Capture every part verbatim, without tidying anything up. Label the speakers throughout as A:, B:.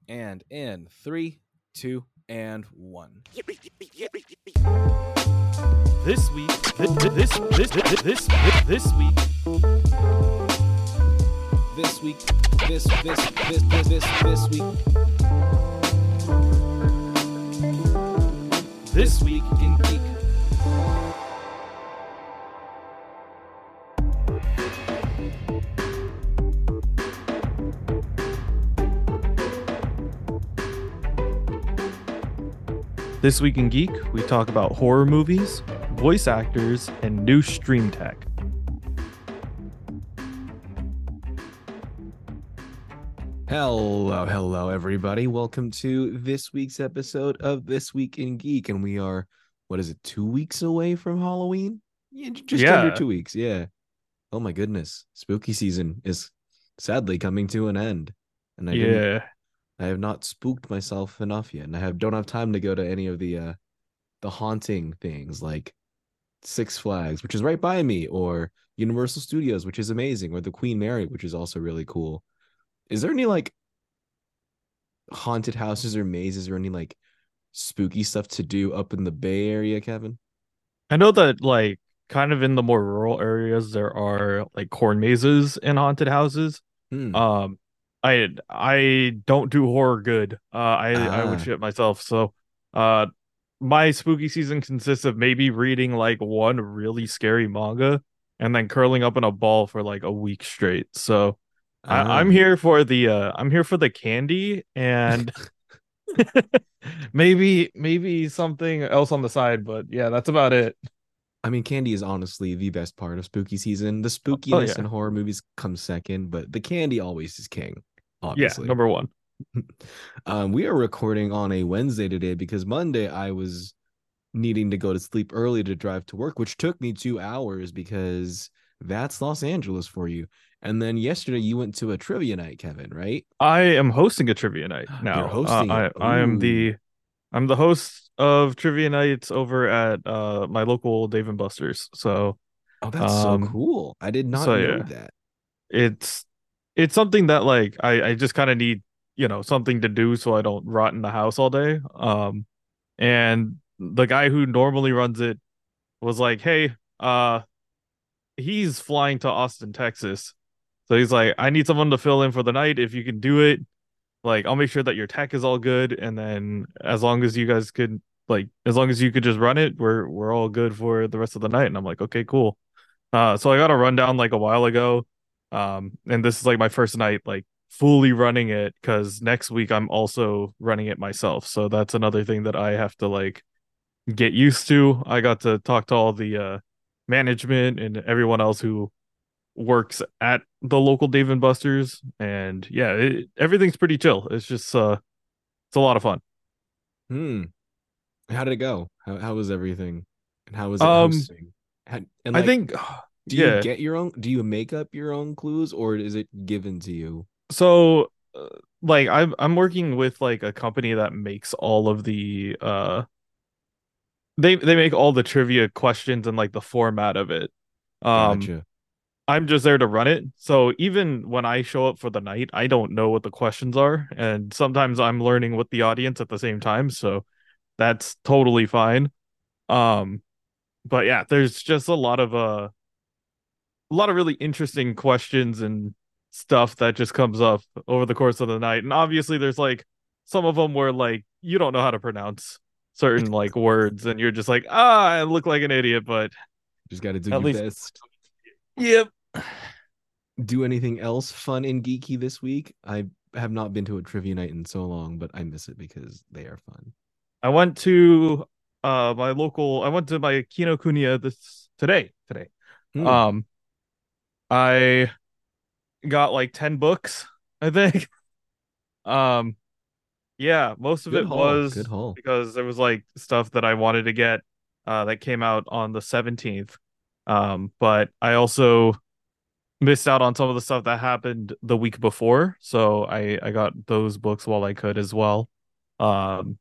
A: And in three, two, and one.
B: This week, this this this this this, this week,
A: This week, this this this this this this week,
B: this week
A: in geek.
B: This week in geek, we talk about horror movies, voice actors, and new stream tech.
A: Hello, hello, everybody. Welcome to this week's episode of This Week in Geek. And we are, what is it, two weeks away from Halloween? Yeah, j- just
B: Yeah.
A: under two weeks. Yeah. Oh my goodness. Spooky season is sadly coming to an end. And I didn't,
B: Yeah,
A: I have not spooked myself enough yet. And I have don't have time to go to any of the uh the haunting things like Six Flags, which is right by me, or Universal Studios, which is amazing, or the Queen Mary, which is also really cool. Is there any like haunted houses or mazes or any like spooky stuff to do up in the Bay Area, Kevin?
B: I know that like kind of in the more rural areas there are like corn mazes and haunted houses.
A: Hmm.
B: Um, I I don't do horror good. Uh, I I would
A: Ah.
B: shit myself. So, uh, my spooky season consists of maybe reading like one really scary manga and then curling up in a ball for like a week straight. So, I, I'm
A: Ah.
B: here for the uh I'm here for the candy and maybe maybe something else on the side, but yeah, that's about it.
A: I mean, candy is honestly the best part of spooky season. The
B: Oh
A: spookiness in
B: yeah.
A: horror movies comes second, but the candy always is king,
B: Yeah,
A: obviously.
B: number one.
A: Um, we are recording on a Wednesday today because Monday I was needing to go to sleep early to drive to work, which took me two hours because that's Los Angeles for you. And then yesterday you went to a trivia night, Kevin, right?
B: I am hosting a trivia night
A: You're
B: now. Uh,
A: hosting it.
B: I I am
A: Ooh.
B: the I'm the host of trivia nights over at uh my local Dave and Buster's. So
A: Oh, that's so
B: um
A: cool. I did not
B: so
A: know
B: yeah,
A: that.
B: it's it's something that like I I just kind of need, you know, something to do so I don't rot in the house all day. Um and the guy who normally runs it was like, "Hey, uh he's flying to Austin, Texas." So he's like, "I need someone to fill in for the night if you can do it. Like, I'll make sure that your tech is all good, and then as long as you guys could, like, as long as you could just run it, we're we're all good for the rest of the night." And I'm like, "Okay, cool." Uh, so I got a rundown like a while ago, um, and this is like my first night, like fully running it, because next week I'm also running it myself. So that's another thing that I have to like get used to. I got to talk to all the uh management and everyone else who works at the local Dave and Buster's, and yeah, it, everything's pretty chill. It's just uh, it's a lot of fun.
A: Hmm. How did it go? How how was everything? And how was it
B: Um,
A: hosting? Had, and
B: I
A: like,
B: think,
A: do you
B: yeah.
A: get your own, do you make up your own clues or is it given to you?
B: So, uh, like, I'm I'm working with like a company that makes all of the uh, they they make all the trivia questions and like the format of it. Um,
A: Gotcha.
B: I'm just there to run it. So even when I show up for the night, I don't know what the questions are, and sometimes I'm learning with the audience at the same time. So that's totally fine. Um, but yeah, there's just a lot of uh a lot of really interesting questions and stuff that just comes up over the course of the night. And obviously there's like some of them where like you don't know how to pronounce certain like words and you're just like, ah, I look like an idiot, but
A: Just got to do
B: at
A: your
B: least
A: best.
B: yep.
A: Do anything else fun and geeky this week? I have not been to a trivia night in so long, but I miss it because they are fun.
B: I went to uh my local I went to my Kinokuniya this today today.
A: Hmm.
B: Um I got like ten books, I think. Um Yeah, most of
A: Good
B: it
A: haul. Good
B: was
A: haul.
B: because there was like stuff that I wanted to get uh that came out on the seventeenth. Um, but I also missed out on some of the stuff that happened the week before, so I I got those books while I could as well. Um,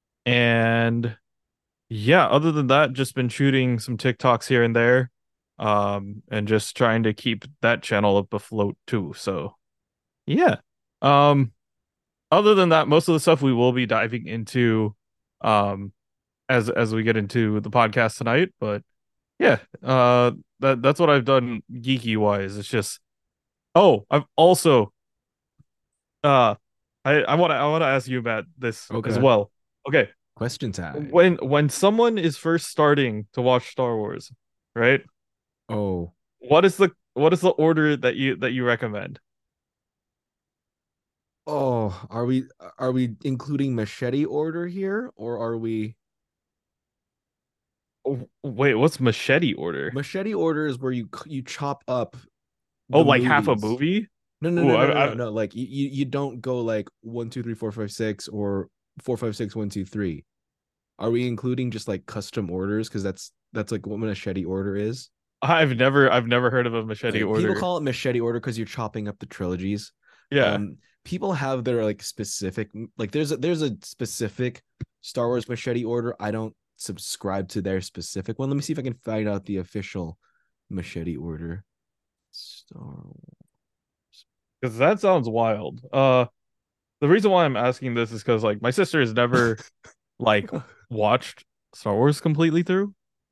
B: and yeah, other than that, just been shooting some TikToks here and there. Um, and just trying to keep that channel up afloat too. So, yeah. Um other than that, most of the stuff we will be diving into um as as we get into the podcast tonight. But yeah, uh that that's what I've done geeky wise. It's just oh, I've also uh I I want to I want to ask you about this as
A: Okay.
B: well. Okay,
A: Question time.
B: when when someone is first starting to watch Star Wars, right?
A: Oh.
B: What is the what is the order that you that you recommend?
A: Oh, are we are we including machete order here, or are we
B: Oh, wait, what's machete order?
A: machete order is where you you chop up
B: Oh,
A: the
B: like half a
A: movies.
B: movie?
A: No, no,
B: Ooh,
A: no, no, no,
B: I,
A: no,
B: I
A: no. Like you, you, you don't go like one, two, three, four, five, six, or four, five, six, one, two, three. Are we including just like custom orders? Because that's that's like what machete order is.
B: I've never I've never heard of a machete
A: Okay, people
B: order.
A: call it machete order because you're chopping up the trilogies.
B: Yeah.
A: Um, people have their like specific like there's a there's a specific Star Wars machete order. I don't subscribe to their specific one. Let me see if I can find out the official machete order. Star Wars.
B: Because that sounds wild. Uh, the reason why I'm asking this is because like my sister has never like watched Star Wars completely through,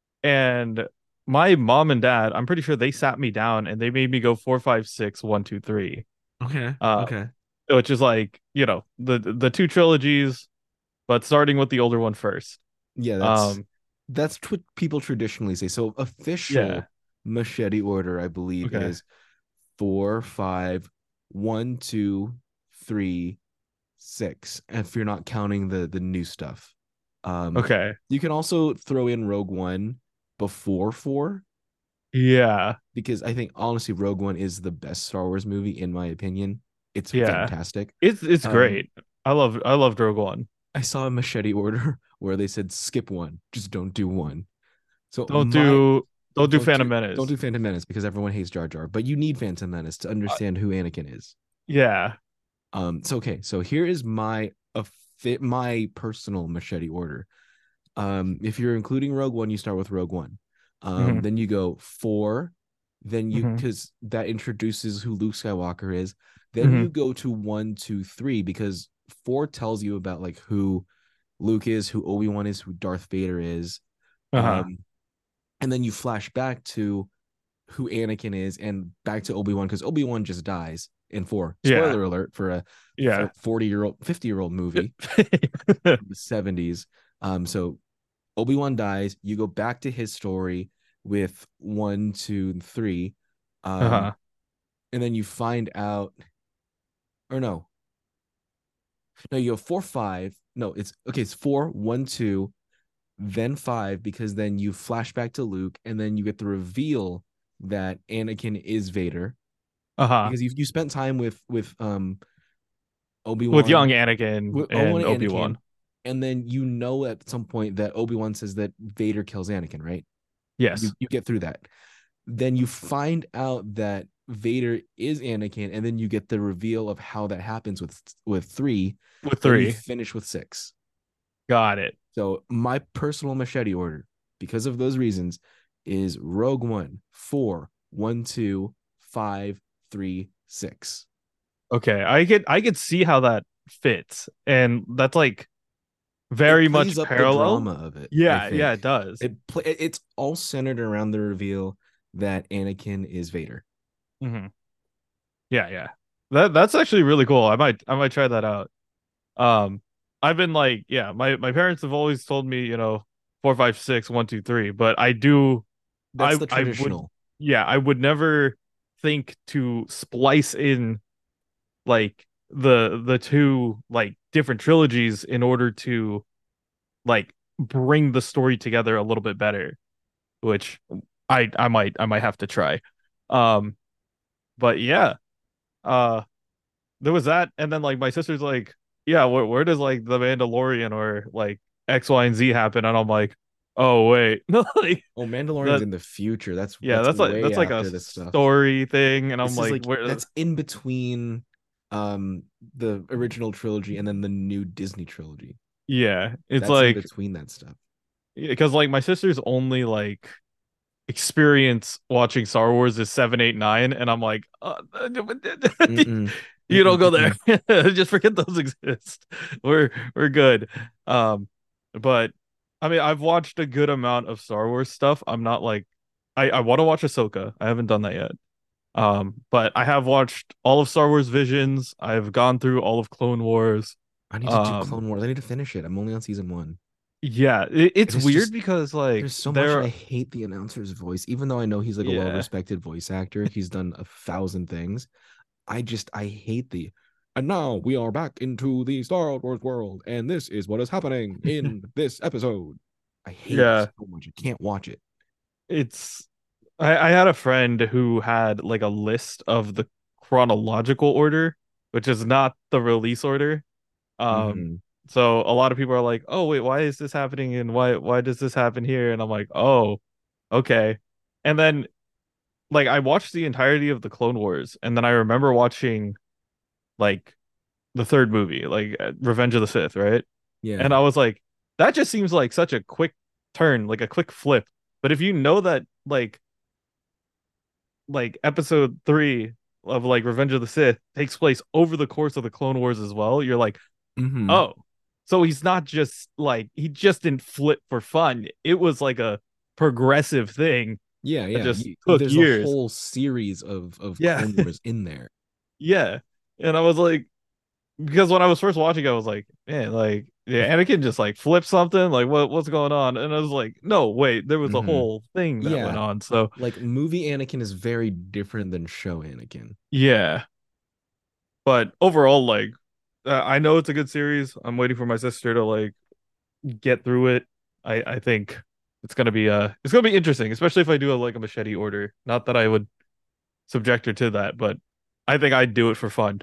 B: and my mom and dad, I'm pretty sure they sat me down and they made me go four, five, six, one, two, three.
A: Okay.
B: Uh,
A: Okay.
B: which is like you know the the two trilogies, but starting with the older one first.
A: Yeah, that's
B: Um,
A: that's what people traditionally say. So
B: yeah.
A: official machete order, I believe,
B: Okay.
A: is four, five, one, two, three, six. If you're not counting the the new stuff. Um,
B: Okay.
A: you can also throw in Rogue One before four,
B: Yeah.
A: because I think honestly, Rogue One is the best Star Wars movie, in my opinion. It's
B: Yeah.
A: fantastic.
B: It's it's
A: Um,
B: great. I love I love Rogue One.
A: I saw a machete order where they said skip one, just don't do one. So
B: Don't
A: my
B: do don't do
A: don't
B: Phantom
A: do don't
B: Menace.
A: do Phantom Menace because everyone hates Jar Jar, but you need Phantom Menace to
B: Uh,
A: understand who Anakin is.
B: yeah.
A: Um, so okay, so here is my a fit my personal machete order. Um, if you're including Rogue One, you start with Rogue One. Um,
B: Hmm.
A: then you go four, then you
B: Hmm.
A: because that introduces who Luke Skywalker is. Then
B: Hmm.
A: you go to one, two, three, because four tells you about like who Luke is, who Obi-Wan is, who Darth Vader is.
B: Uh-huh.
A: Um, and then you flash back to who Anakin is and back to Obi-Wan because Obi-Wan just dies in four.
B: Yeah.
A: Spoiler alert for a
B: Yeah.
A: forty year old, fifty year old movie from the seventies. Um, so Obi-Wan dies. You go back to his story with one, two, three. Um,
B: Uh-huh.
A: and then you find out, or no, no, you go four, five. No, it's okay, it's four, one, two, then five, because then you flash back to Luke, and then you get the reveal that Anakin is Vader
B: Uh-huh.
A: because you you spent time with with um Obi
B: With young
A: Wan
B: Anakin
A: with Obi Wan
B: and
A: and Anakin,
B: Obi-Wan.
A: and then you know at some point that Obi Wan says that Vader kills Anakin, right? You
B: Yes.
A: you get through that, then you find out that Vader is Anakin, and then you get the reveal of how that happens with with three.
B: With
A: Then you
B: three.
A: finish with six.
B: Got it.
A: So my personal machete order, because of those reasons, is Rogue One, four, one, two, five, three, six.
B: Okay. I could I could see how that fits. And that's like
A: It
B: very
A: plays
B: much
A: up the
B: parallel.
A: drama of it, I
B: Yeah, yeah,
A: think.
B: it does.
A: It play, it's all centered around the reveal that Anakin is Vader.
B: Hmm. Yeah, yeah. That that's actually really cool. I might I might try that out. Um, I've been like, yeah, my my parents have always told me, you know, four, five, six, one, two, three, but I do,
A: That's
B: I
A: the
B: I would,
A: traditional.
B: yeah, I would never think to splice in like the the two like different trilogies in order to like bring the story together a little bit better, which I I might I might have to try. Um, but yeah, uh, there was that, and then like my sister's like, yeah, where where does like the Mandalorian or like X, Y, and Z happen? And I'm like, oh wait, no, like
A: Oh, Mandalorian's
B: that,
A: in the future. That's
B: yeah,
A: that's
B: that's like
A: way
B: that's like a
A: after this stuff.
B: story thing, and I'm
A: This is
B: like,
A: like
B: where?
A: that's in between um the original trilogy and then the new Disney trilogy.
B: Yeah, it's
A: That's in
B: like
A: between that stuff.
B: because like my sister's only like experience watching Star Wars is seven, eight, nine, and I'm like, uh,
A: Mm-mm.
B: you don't
A: Mm-mm,
B: go there.
A: mm-mm.
B: Just forget those exist. We're we're good. Um, but I mean, I've watched a good amount of Star Wars stuff. I'm not like I I want to watch Ahsoka. I haven't done that yet. Um, but I have watched all of Star Wars Visions. I've gone through all of Clone Wars.
A: I need to do
B: Um,
A: Clone Wars. I need to finish it. I'm only on season one.
B: yeah, it,
A: And
B: it's
A: it's
B: weird
A: just
B: because like
A: there's so much, and
B: there,
A: I hate the announcer's voice. Even though I know he's like a
B: yeah,
A: well-respected voice actor, he's done a thousand things. I just I hate the and now we are back into the Star Wars world, and this is what is happening in this episode. I hate it
B: yeah,
A: so much. I can't watch it.
B: it's. I, I had a friend who had like a list of the chronological order, which is not the release order. Um,
A: Mm-hmm.
B: so a lot of people are like, "Oh, wait, why is this happening? And why why does this happen here?" And I'm like, "Oh, okay." And then like I watched the entirety of the Clone Wars, and then I remember watching like the third movie, like uh, Revenge of the Sith, right? And
A: Yeah.
B: I was like, that just seems like such a quick turn, like a quick flip. But if you know that like like episode three of like Revenge of the Sith takes place over the course of the Clone Wars as well, you're like,
A: Mm-hmm.
B: oh, so he's not just like he just didn't flip for fun. It was like a progressive thing
A: Yeah,
B: that
A: yeah.
B: just
A: You,
B: took
A: there's a
B: years.
A: whole series of of
B: Yeah.
A: Clone Wars in there.
B: Yeah. And I was like, because when I was first watching, I was like, man, like, yeah, Anakin just like flipped something, like what what's going on? And I was like, no, wait, there was a
A: Mm-hmm.
B: whole thing that went
A: Yeah.
B: on. So
A: Like movie Anakin is very different than show Anakin.
B: yeah, but overall, like, uh, I know it's a good series. I'm waiting for my sister to like get through it. I I think it's gonna be uh it's gonna be interesting, especially if I do a like a machete order. Not that I would subject her to that, but I think I'd do it for fun.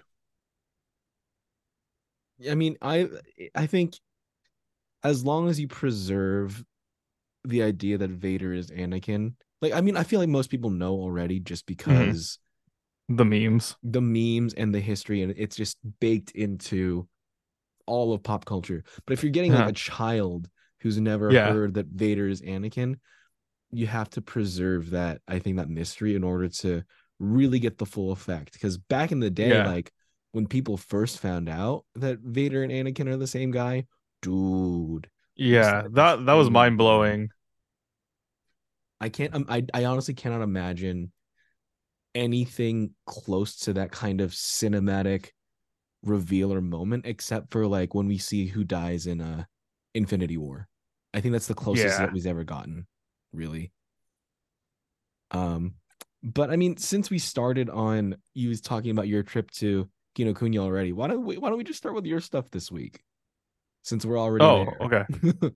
A: I mean, I I think as long as you preserve the idea that Vader is Anakin, like I mean, I feel like most people know already just
B: Mhm.
A: because
B: The memes.
A: the memes and the history, and it's just baked into all of pop culture. But if you're getting like
B: Yeah.
A: a child who's never
B: Yeah.
A: heard that Vader is Anakin, you have to preserve that, I think, that mystery in order to really get the full effect. Because back in the day,
B: Yeah.
A: like when people first found out that Vader and Anakin are the same guy, dude, you
B: Yeah.
A: started this
B: That that was
A: thing
B: mind
A: going.
B: blowing.
A: I can't. Um, I I honestly cannot imagine anything close to that kind of cinematic reveal or moment, except for like when we see who dies in uh Infinity War. I think that's the closest that
B: Yeah.
A: we've ever gotten, really. Um, but I mean, since we started on you was talking about your trip to Kino Kuni already, why don't we why don't we just start with your stuff this week since we're already
B: Oh,
A: there?
B: okay.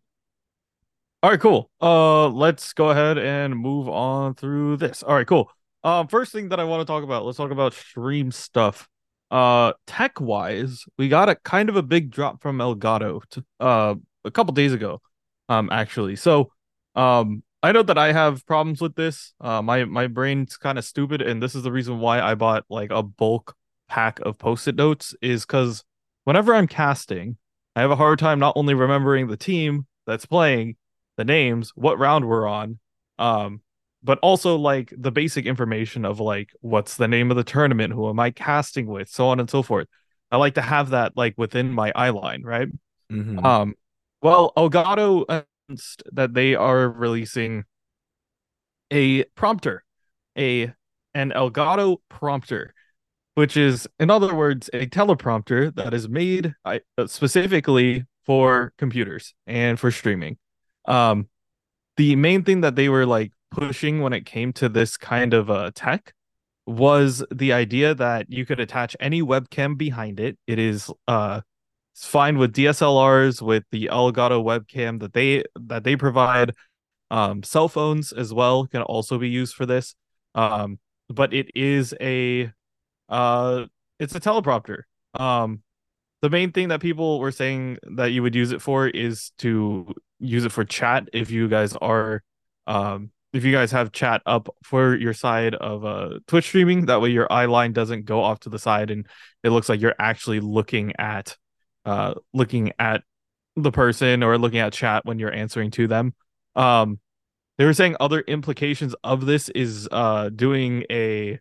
B: All right, cool. Uh, let's go ahead and move on through this. All right, cool. Um, first thing that I want to talk about, let's talk about stream stuff. Uh, tech wise, we got a kind of a big drop from Elgato to, uh a couple days ago, um, actually. So, um, I know that I have problems with this. Uh, my my brain's kind of stupid, and this is the reason why I bought like a bulk pack of post-it notes, is because whenever I'm casting, I have a hard time not only remembering the team that's playing the names, what round we're on, um, but also like the basic information of like what's the name of the tournament, who am I casting with, so on and so forth. I like to have that like within my eye line, right?
A: Mm-hmm.
B: Um, well, Elgato announced that they are releasing a prompter, a an Elgato prompter, which is, in other words, a teleprompter that is made uh, specifically for computers and for streaming. Um, the main thing that they were like pushing when it came to this kind of uh, tech was the idea that you could attach any webcam behind it. It is uh it's fine with D S L Rs, with the Elgato webcam that they that they provide. Um, cell phones as well can also be used for this. Um, but it is a uh it's a teleprompter. Um, the main thing that people were saying that you would use it for is to use it for chat if you guys are um if you guys have chat up for your side of uh Twitch streaming. That way your eye line doesn't go off to the side and it looks like you're actually looking at uh looking at the person or looking at chat when you're answering to them. Um they were saying other implications of this is uh doing a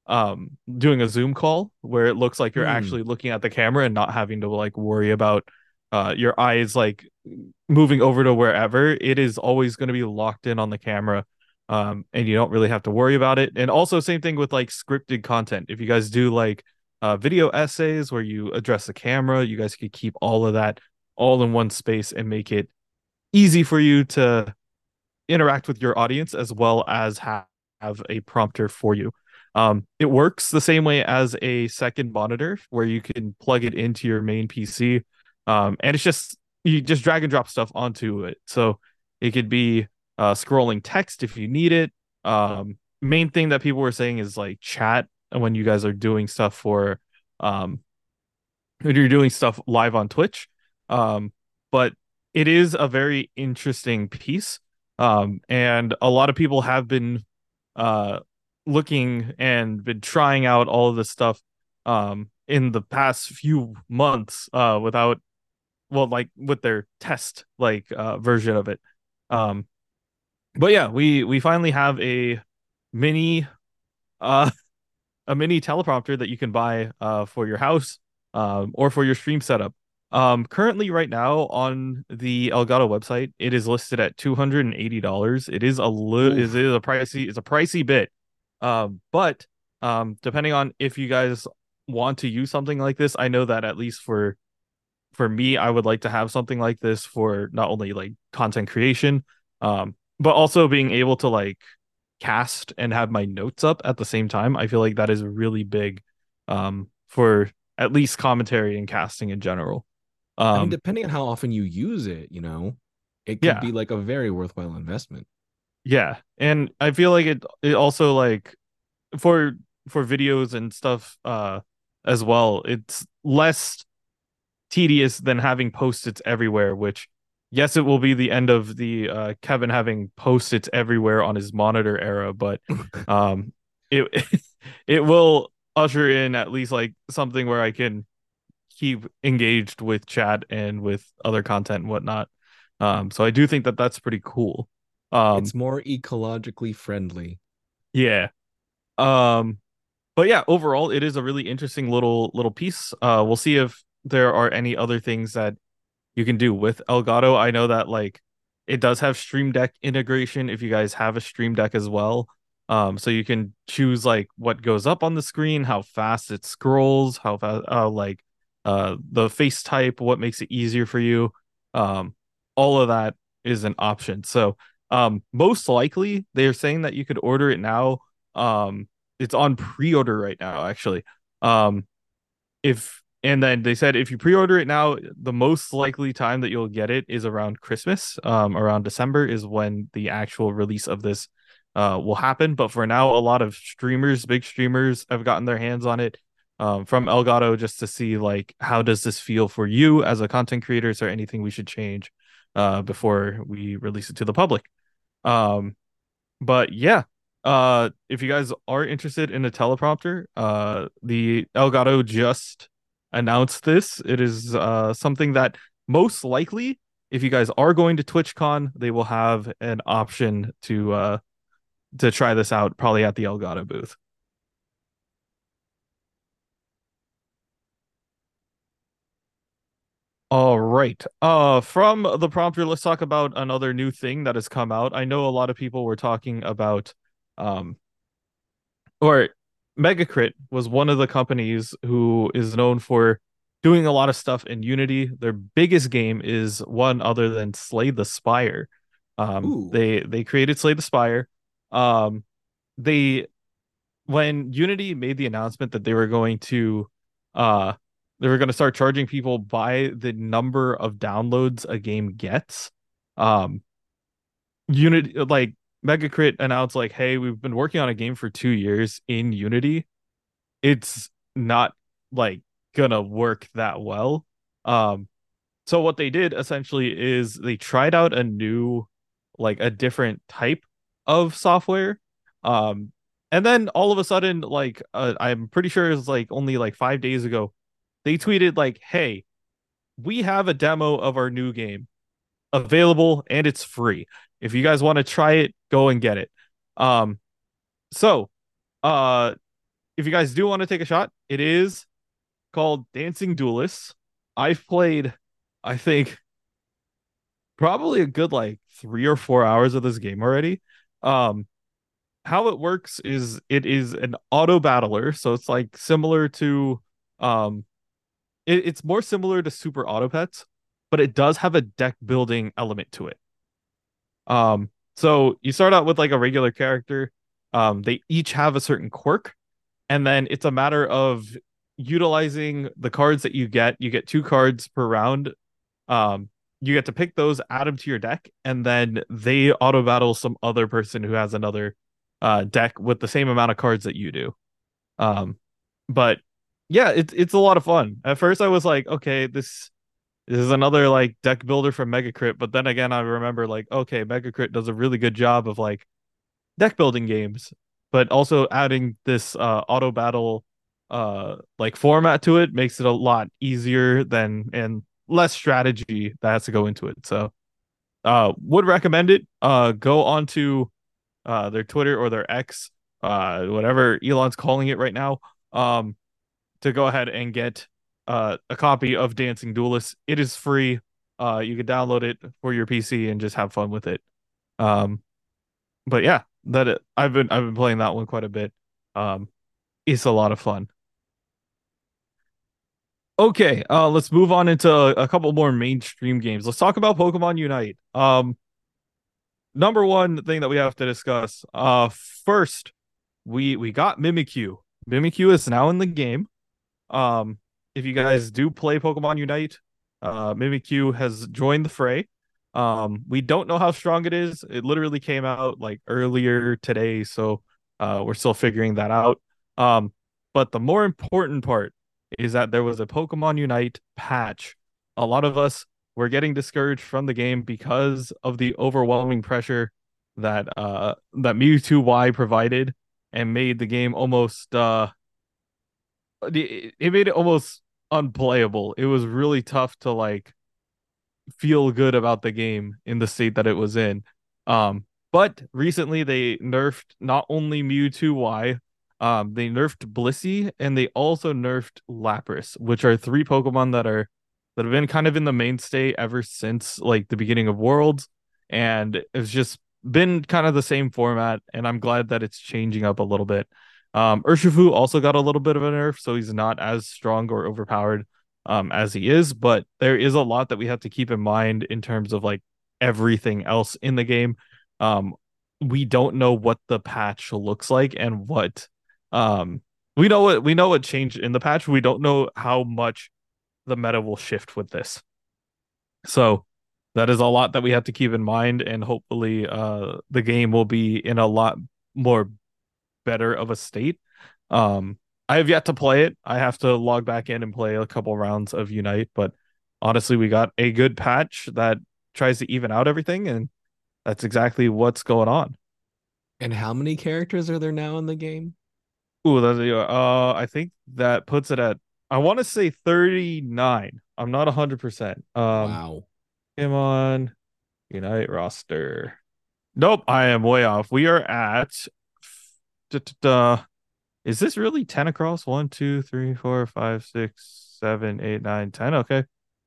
B: um doing a Zoom call where it looks like you're
A: Hmm.
B: actually looking at the camera and not having to like worry about uh your eyes like moving over to wherever. It is always going to be locked in on the camera. Um, and you don't really have to worry about it. And also same thing with like scripted content. If you guys do like uh video essays where you address the camera, you guys could keep all of that all in one space and make it easy for you to interact with your audience as well as have, have a prompter for you. Um, it works the same way as a second monitor where you can plug it into your main P C. Um, and it's just, you just drag and drop stuff onto it. So it could be uh, scrolling text if you need it. Um, main thing that people were saying is like chat when you guys are doing stuff for, um, when you're doing stuff live on Twitch. Um, but it is a very interesting piece. Um, and a lot of people have been uh looking and been trying out all of this stuff um in the past few months uh without well like with their test like uh version of it. Um but yeah, we we finally have a mini uh a mini teleprompter that you can buy uh, for your house um, or for your stream setup. Um, currently, right now on the Elgato website, it is listed at two hundred and eighty dollars. It is a li- is
A: Oof.
B: it is a pricey it's a pricey bit, um, but um, depending on if you guys want to use something like this, I know that at least for for me, I would like to have something like this for not only like content creation, um, but also being able to like cast and have my notes up at the same time. I feel like that is really big um, for at least commentary and casting in general.
A: I mean,
B: Um,
A: depending on how often you use it, you know, it could
B: yeah,
A: be like a very worthwhile investment.
B: yeah, and I feel like it it also like for for videos and stuff uh as well. It's less tedious than having post-its everywhere, which yes, it will be the end of the uh, Kevin having post-its everywhere on his monitor era, but um, it it will usher in at least like something where I can keep engaged with chat and with other content and whatnot. Um, so I do think that that's pretty cool. Um,
A: It's more ecologically friendly.
B: yeah. Um, but yeah, overall, it is a really interesting little little piece. Uh, we'll see if there are any other things that you can do with Elgato. I know that like it does have Stream Deck integration if you guys have a Stream Deck as well. Um, so you can choose like what goes up on the screen, how fast it scrolls, how fast, uh, like uh, the face type, what makes it easier for you. Um, all of that is an option. So um, most likely they're saying that you could order it now. Um, it's on pre-order right now, actually. Um, if and then they said if you pre-order it now, the most likely time that you'll get it is around Christmas. Um, around December is when the actual release of this uh will happen. But for now, a lot of streamers, big streamers, have gotten their hands on it um from Elgato just to see like how does this feel for you as a content creator? Is there anything we should change uh before we release it to the public? Um, but yeah, uh, if you guys are interested in a teleprompter, uh, the Elgato just announced this. It is uh something that most likely, if you guys are going to TwitchCon, they will have an option to uh to try this out, probably at the Elgato booth. All right. Uh, from the prompter, let's talk about another new thing that has come out. I know a lot of people were talking about um or Megacrit was one of the companies who is known for doing a lot of stuff in Unity. Their biggest game is one other than Slay the Spire. Um,
A: Ooh.
B: they they created Slay the Spire. Um, they when Unity made the announcement that they were going to uh they were going to start charging people by the number of downloads a game gets. Um, Unity like Megacrit announced like, hey, we've been working on a game for two years in Unity. It's not like gonna work that well. Um, so what they did essentially is they tried out a new, like a different type of software. Um, and then all of a sudden, like uh, I'm pretty sure it was like only like five days ago, they tweeted like, "Hey, we have a demo of our new game. available and it's free. If you guys want to try it, go and get it. Um, so uh, if you guys do want to take a shot, it is called Dancing Duelists. I've played, I think, probably a good like three or four hours of this game already. Um, how it works is it is an auto battler, so it's like similar to um it, it's more similar to Super Auto Pets, but it does have a deck building element to it. Um, so you start out with like a regular character. Um, they each have a certain quirk, and then it's a matter of utilizing the cards that you get. You get two cards per round. Um, you get to pick those, add them to your deck, and then they auto battle some other person who has another uh deck with the same amount of cards that you do. Um, but yeah, it's it's a lot of fun. At first, I was like, okay, this this is another like deck builder from Megacrit, but then again, I remember like, okay, Megacrit does a really good job of like deck building games, but also adding this uh auto battle uh like format to it makes it a lot easier than and less strategy that has to go into it. So uh would recommend it. Uh go onto uh their Twitter or their X, uh whatever Elon's calling it right now, um to go ahead and get uh a copy of Dancing Duelists. It is free. Uh you can download it for your P C and just have fun with it. Um but yeah, that it, I've been I've been playing that one quite a bit. Um, it's a lot of fun. Okay, uh, let's move on into a, a couple more mainstream games. Let's talk about Pokemon Unite. Um, number one thing that we have to discuss. Uh, first, we we got Mimikyu. Mimikyu is now in the game. Um, if you guys do play Pokemon Unite, uh, Mimikyu has joined the fray. Um, we don't know how strong it is. It literally came out like earlier today, so uh, we're still figuring that out. Um, but the more important part is that there was a Pokemon Unite patch. A lot of us were getting discouraged from the game because of the overwhelming pressure that uh that Mewtwo Y provided and made the game almost uh it it made it almost unplayable. It was really tough to like feel good about the game in the state that it was in. Um, but recently they nerfed not only Mewtwo Y, um, they nerfed Blissey and they also nerfed Lapras, which are three Pokemon that are that have been kind of in the mainstay ever since like the beginning of Worlds, and it's just been kind of the same format. And I'm glad that it's changing up a little bit. Um, Urshifu also got a little bit of a nerf, so he's not as strong or overpowered um as he is, but there is a lot that we have to keep in mind in terms of like everything else in the game. Um we don't know what the patch looks like and what um we know what we know what changed in the patch. We don't know how much the meta will shift with this. So that is a lot that we have to keep in mind, and hopefully uh the game will be in a lot more better of a state. Um, I have yet to play it. I have to log back in and play a couple rounds of Unite, but honestly, we got a good patch that tries to even out everything, and that's exactly what's going on.
A: And how many characters are there now in the game?
B: Ooh, that's, uh, I think that puts it at, I want to say thirty-nine. I'm not one hundred percent. Um,
A: Wow.
B: come on, Unite roster. Nope, I am way off. We are at, is this really ten across? One, two, three, four, five, six, seven, eight, nine, ten. Okay.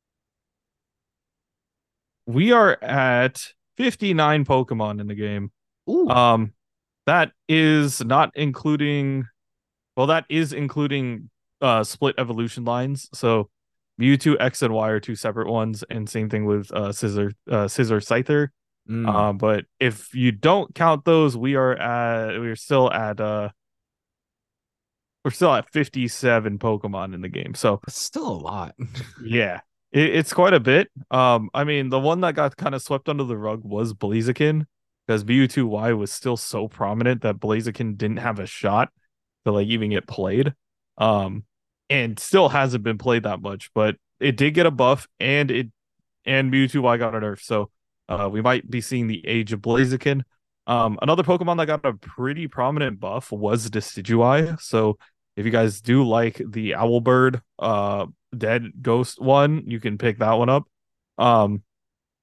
B: We are at fifty-nine Pokemon in the game.
A: Ooh.
B: Um, that is not including, well, that is including uh split evolution lines. So Mewtwo X and Y are two separate ones, and same thing with uh Scissor uh Scissor Scyther.
A: Mm.
B: Um, but if you don't count those, we are at we're still at uh we're still at fifty-seven Pokemon in the game. So
A: That's still a lot.
B: yeah, it, it's quite a bit. Um, I mean, the one that got kind of swept under the rug was Blaziken because Mewtwo Y was still so prominent that Blaziken didn't have a shot to like even get played. Um, and still hasn't been played that much, but it did get a buff and it and Mewtwo Y got a nerf. So uh, we might be seeing the age of Blaziken. Um, another Pokemon that got a pretty prominent buff was Decidueye. So if you guys do like the Owlbird, uh, dead ghost one, you can pick that one up. Um,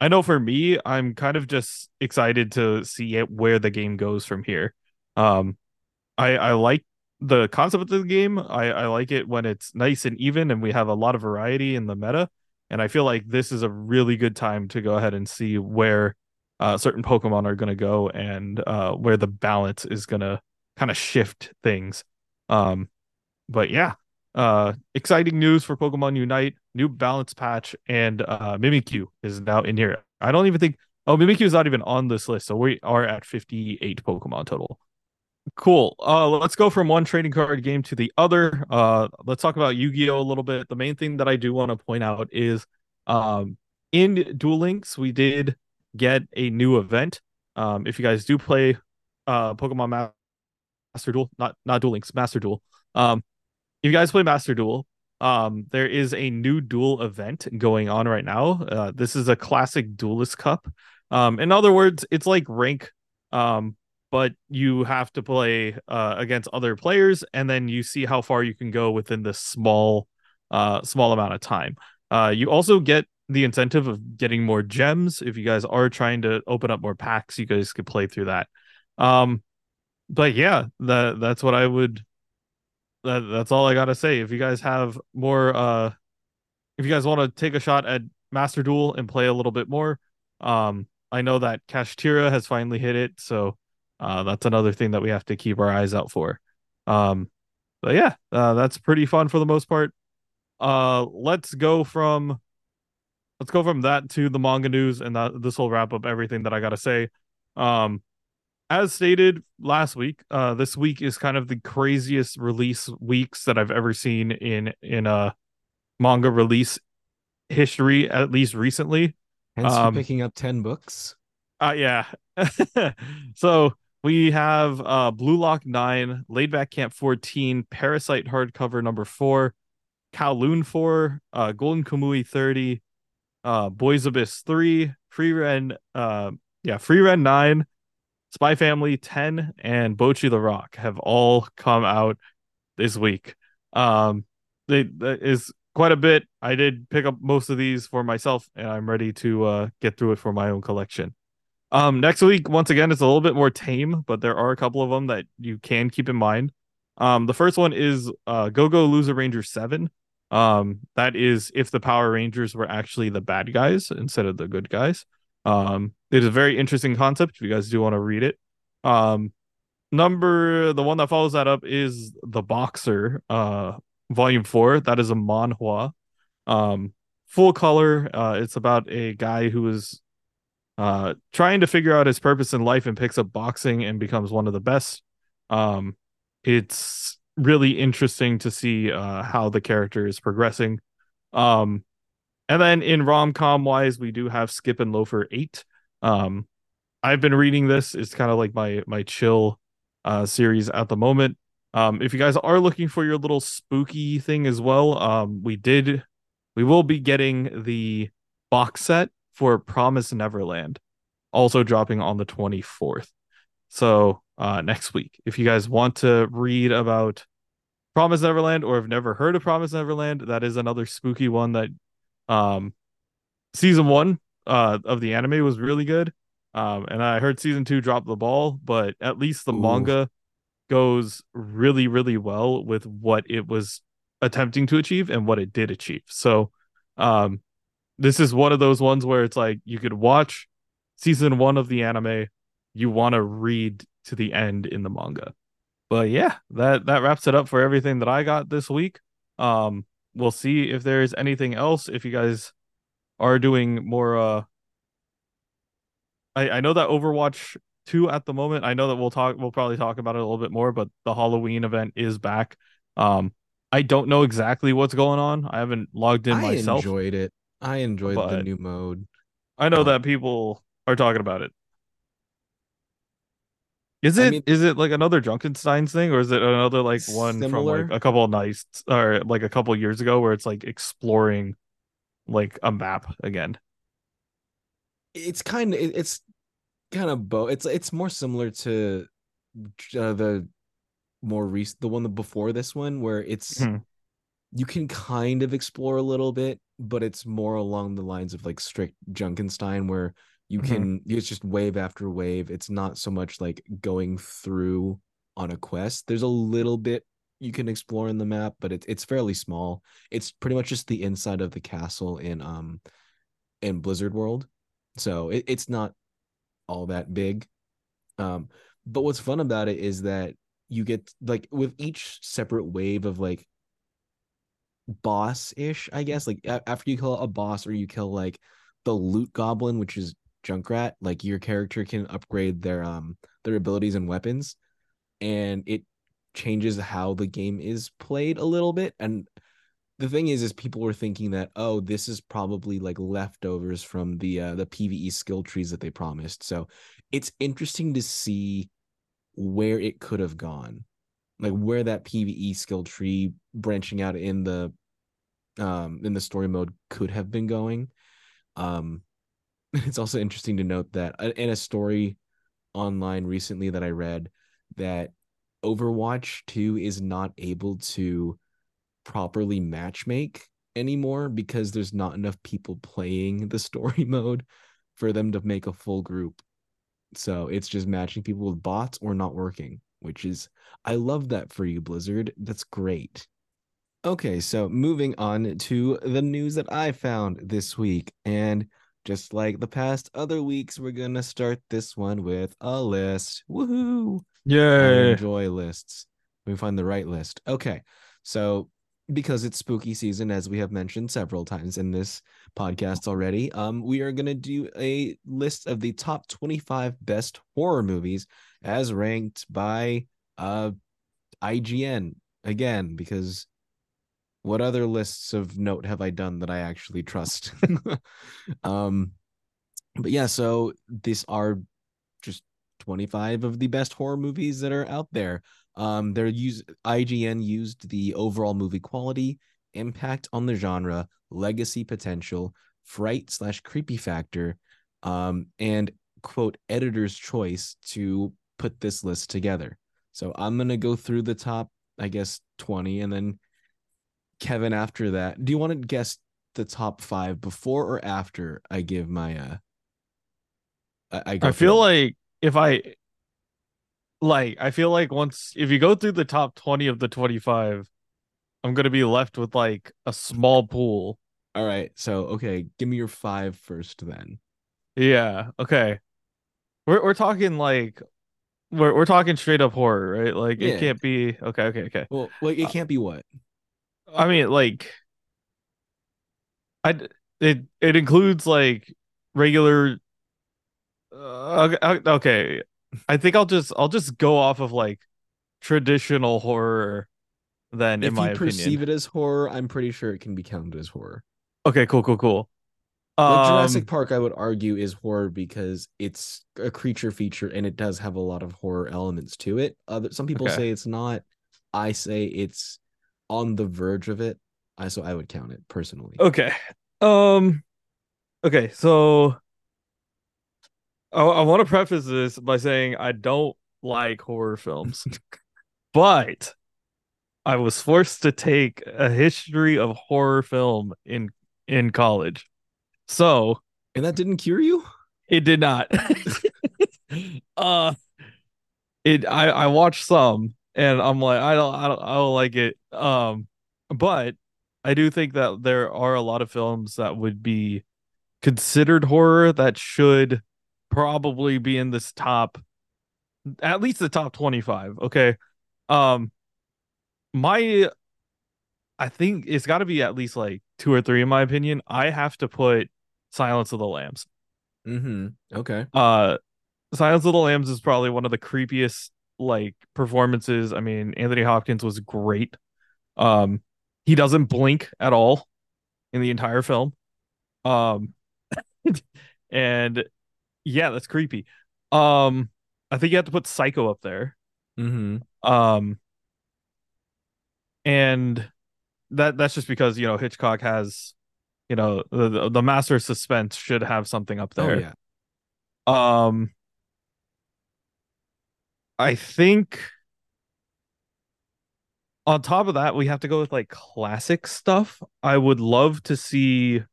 B: I know for me, I'm kind of just excited to see it where the game goes from here. Um, I I like the concept of the game. I I like it when it's nice and even and we have a lot of variety in the meta. And I feel like this is a really good time to go ahead and see where uh, certain Pokemon are going to go and uh, where the balance is going to kind of shift things. Um, but yeah, uh, exciting news for Pokemon Unite, new balance patch, and uh, Mimikyu is now in here. I don't even think. Oh, Mimikyu is not even on this list, so we are at fifty-eight Pokemon total. Cool. Uh, let's go from one trading card game to the other. Uh, let's talk about Yu-Gi-Oh a little bit. The main thing that I do want to point out is, um, in Duel Links, we did get a new event. Um, if you guys do play, uh, Pokemon Master Duel, not not Duel Links, Master Duel. Um, if you guys play Master Duel, um, there is a new duel event going on right now. Uh, this is a classic Duelist Cup. Um, in other words, it's like rank, um, but you have to play uh, against other players, and then you see how far you can go within this small, uh, small amount of time. Uh, you also get the incentive of getting more gems. If you guys are trying to open up more packs, you guys could play through that. Um, but yeah, that that's what I would that that's all I gotta say. If you guys have more, uh, if you guys want to take a shot at Master Duel and play a little bit more, um, I know that Kashtira has finally hit it, so uh, that's another thing that we have to keep our eyes out for. Um, but yeah, uh, that's pretty fun for the most part. Uh, let's go from let's go from that to the manga news, and that this will wrap up everything that I gotta say. Um, as stated last week, uh, this week is kind of the craziest release weeks that I've ever seen in in a manga release history, at least recently.
A: Hence, you
B: Um,
A: picking up ten books.
B: uh, yeah. So we have uh Blue Lock nine, Laid Back Camp fourteen, Parasite hardcover number four, Kowloon four, uh, Golden Kamui thirty, uh, Boys Abyss three, Free Ren, uh, yeah, Free Ren nine, Spy Family ten, and Bocchi the Rock have all come out this week. Um, they that is quite a bit. I did pick up most of these for myself, and I'm ready to uh, get through it for my own collection. Um, next week, once again, it's a little bit more tame, but there are a couple of them that you can keep in mind. Um, the first one is uh, Go Go Loser Ranger seven. Um, that is if the Power Rangers were actually the bad guys instead of the good guys. Um, it is a very interesting concept. If you guys do want to read it. Um, number the one that follows that up is The Boxer, uh, volume four. That is a manhwa. Um, full color. Uh, it's about a guy who is uh trying to figure out his purpose in life and picks up boxing and becomes one of the best. Um, it's really interesting to see uh how the character is progressing. Um, and then in rom-com wise, we do have Skip and Loafer eight. Um, I've been reading this. It's kind of like my my chill uh series at the moment. Um, if you guys are looking for your little spooky thing as well, um, we did we will be getting the box set for Promise Neverland, also dropping on the twenty-fourth. So uh next week. If you guys want to read about Promise Neverland or have never heard of Promise Neverland, that is another spooky one that um season one uh of the anime was really good. Um, and I heard season two dropped the ball, but at least the
A: Ooh,
B: manga goes really, really well with what it was attempting to achieve and what it did achieve. So, um, this is one of those ones where it's like you could watch season one of the anime, you want to read to the end in the manga. But yeah, that that wraps it up for everything that I got this week. Um, we'll see if there's anything else. If you guys are doing more uh I, I know that Overwatch two at the moment, I know that we'll talk we'll probably talk about it a little bit more, but the Halloween event is back. Um, I don't know exactly what's going on. I haven't logged in
A: I
B: myself,
A: enjoyed it. I enjoyed the
B: but
A: new mode.
B: I know
A: Um,
B: that people are talking about it. Is
A: I
B: it
A: mean,
B: is it like another Junkenstein's thing, or is it another like one from like
A: similar.
B: a couple of nights or like a couple of years ago where it's like exploring like a map again?
A: It's kind of it's kind of both. It's it's more similar to uh, the more recent the one before this one, where it's
B: Hmm.
A: you can kind of explore a little bit, but it's more along the lines of like strict Junkenstein, where you
B: Hmm.
A: can it's just wave after wave. It's not so much like going through on a quest. There's a little bit you can explore in the map, but it's it's fairly small. It's pretty much just the inside of the castle in um in Blizzard World. So it, it's not all that big. Um, but what's fun about it is that you get like with each separate wave of like boss ish, I guess. Like a- after you kill a boss or you kill like the loot goblin, which is Junkrat, like your character can upgrade their um their abilities and weapons, and it changes how the game is played a little bit. And the thing is, is people were thinking that, oh, this is probably like leftovers from the uh, the PvE skill trees that they promised. So it's interesting to see where it could have gone, like where that PvE skill tree branching out in the um in the story mode could have been going. Um, it's also interesting to note that uh, in a story online recently that I read that Overwatch two is not able to properly matchmake anymore because there's not enough people playing the story mode for them to make a full group. So it's just matching people with bots or not working, which is I love that for you, Blizzard. That's great. Okay, so moving on to the news that I found this week. And just like the past other weeks, we're going to start this one with a list. Woohoo! I
B: Yay.
A: enjoy lists. We find the right list. Okay, so because it's spooky season, as we have mentioned several times in this podcast already, um, we are going to do a list of the top twenty-five best horror movies as ranked by uh, I G N again, because what other lists of note have I done that I actually trust? um, but yeah, so these are just twenty-five of the best horror movies that are out there. Um, they're used I G N used the overall movie quality, impact on the genre, legacy potential, fright slash creepy factor, um, and quote editor's choice to put this list together. So I'm gonna go through the top, I guess, twenty, and then Kevin after that. Do you want to guess the top five before or after I give my uh I, I
B: I
A: go through
B: feel
A: them?
B: like if I like, I feel like once if you go through the top twenty of the twenty-five, I'm gonna be left with like a small pool.
A: All right. So okay, give me your five first then.
B: Yeah. Okay. We're we're talking like we're we're talking straight up horror, right? Like it
A: Yeah.
B: can't be okay, okay, okay.
A: Well, like it
B: Uh,
A: can't be what?
B: I mean, like I it it includes like regular. Uh, okay, okay. I think I'll just I'll just go off of like traditional horror then, in
A: If
B: my
A: you
B: opinion.
A: perceive it as horror, I'm pretty sure it can be counted as horror.
B: Okay, cool, cool, cool.
A: Like Jurassic
B: Um,
A: Park, I would argue is horror because it's a creature feature and it does have a lot of horror elements to it. Other some people
B: okay,
A: say it's not. I say it's on the verge of it. I so I would count it personally.
B: okay. Um, okay. So I, I want to preface this by saying I don't like horror films, but I was forced to take a history of horror film in in college. So
A: And that didn't cure you?
B: it did not. uh it I I watched some and I'm like I don't I don't I don't like it. Um but I do think that there are a lot of films that would be considered horror that should probably be in this top, at least the top twenty-five. Okay. Um my I think it's got to be at least like two or three in my opinion. I have to put Silence of the Lambs.
A: Mm-hmm. Okay.
B: Uh Silence of the Lambs is probably one of the creepiest like performances. I mean, Anthony Hopkins was great. Um, he doesn't blink at all in the entire film. Um, and yeah, that's creepy. Um, I think you have to put Psycho up there.
A: Mm-hmm.
B: Um, and that that's just because you know Hitchcock has you know the the, the master of suspense should have something up
A: Oh
B: there.
A: yeah.
B: Um, I think On top of that, we have to go with like classic stuff. I would love to see.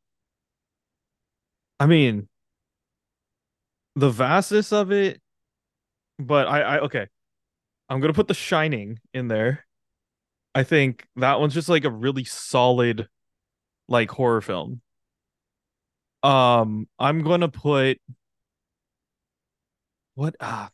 B: I mean, the vastness of it, but I, I okay. I'm gonna put The Shining in there. I think that one's just like a really solid like horror film. Um, I'm gonna put what ah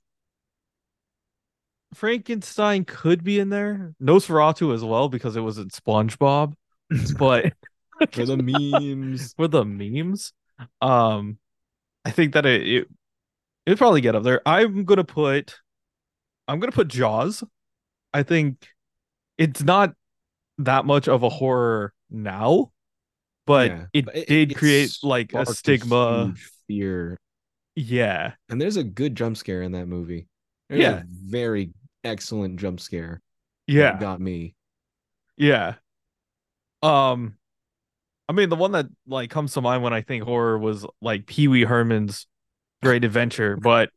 B: Frankenstein could be in there. Nosferatu as well because it was in SpongeBob, but
A: For the memes.
B: for the memes, um, I think that it, it it'd probably get up there. I'm gonna put I'm gonna put Jaws. I think it's not that much of a horror now, but
A: Yeah,
B: it
A: but it,
B: did
A: it
B: create like a
A: sparked a
B: stigma.
A: huge fear.
B: Yeah,
A: And there's a good jump scare in that movie. There's a
B: yeah,
A: very excellent jump scare that
B: yeah,
A: got me.
B: yeah. Um, I mean, the one that like comes to mind when I think horror was like Pee Wee Herman's Great Adventure, but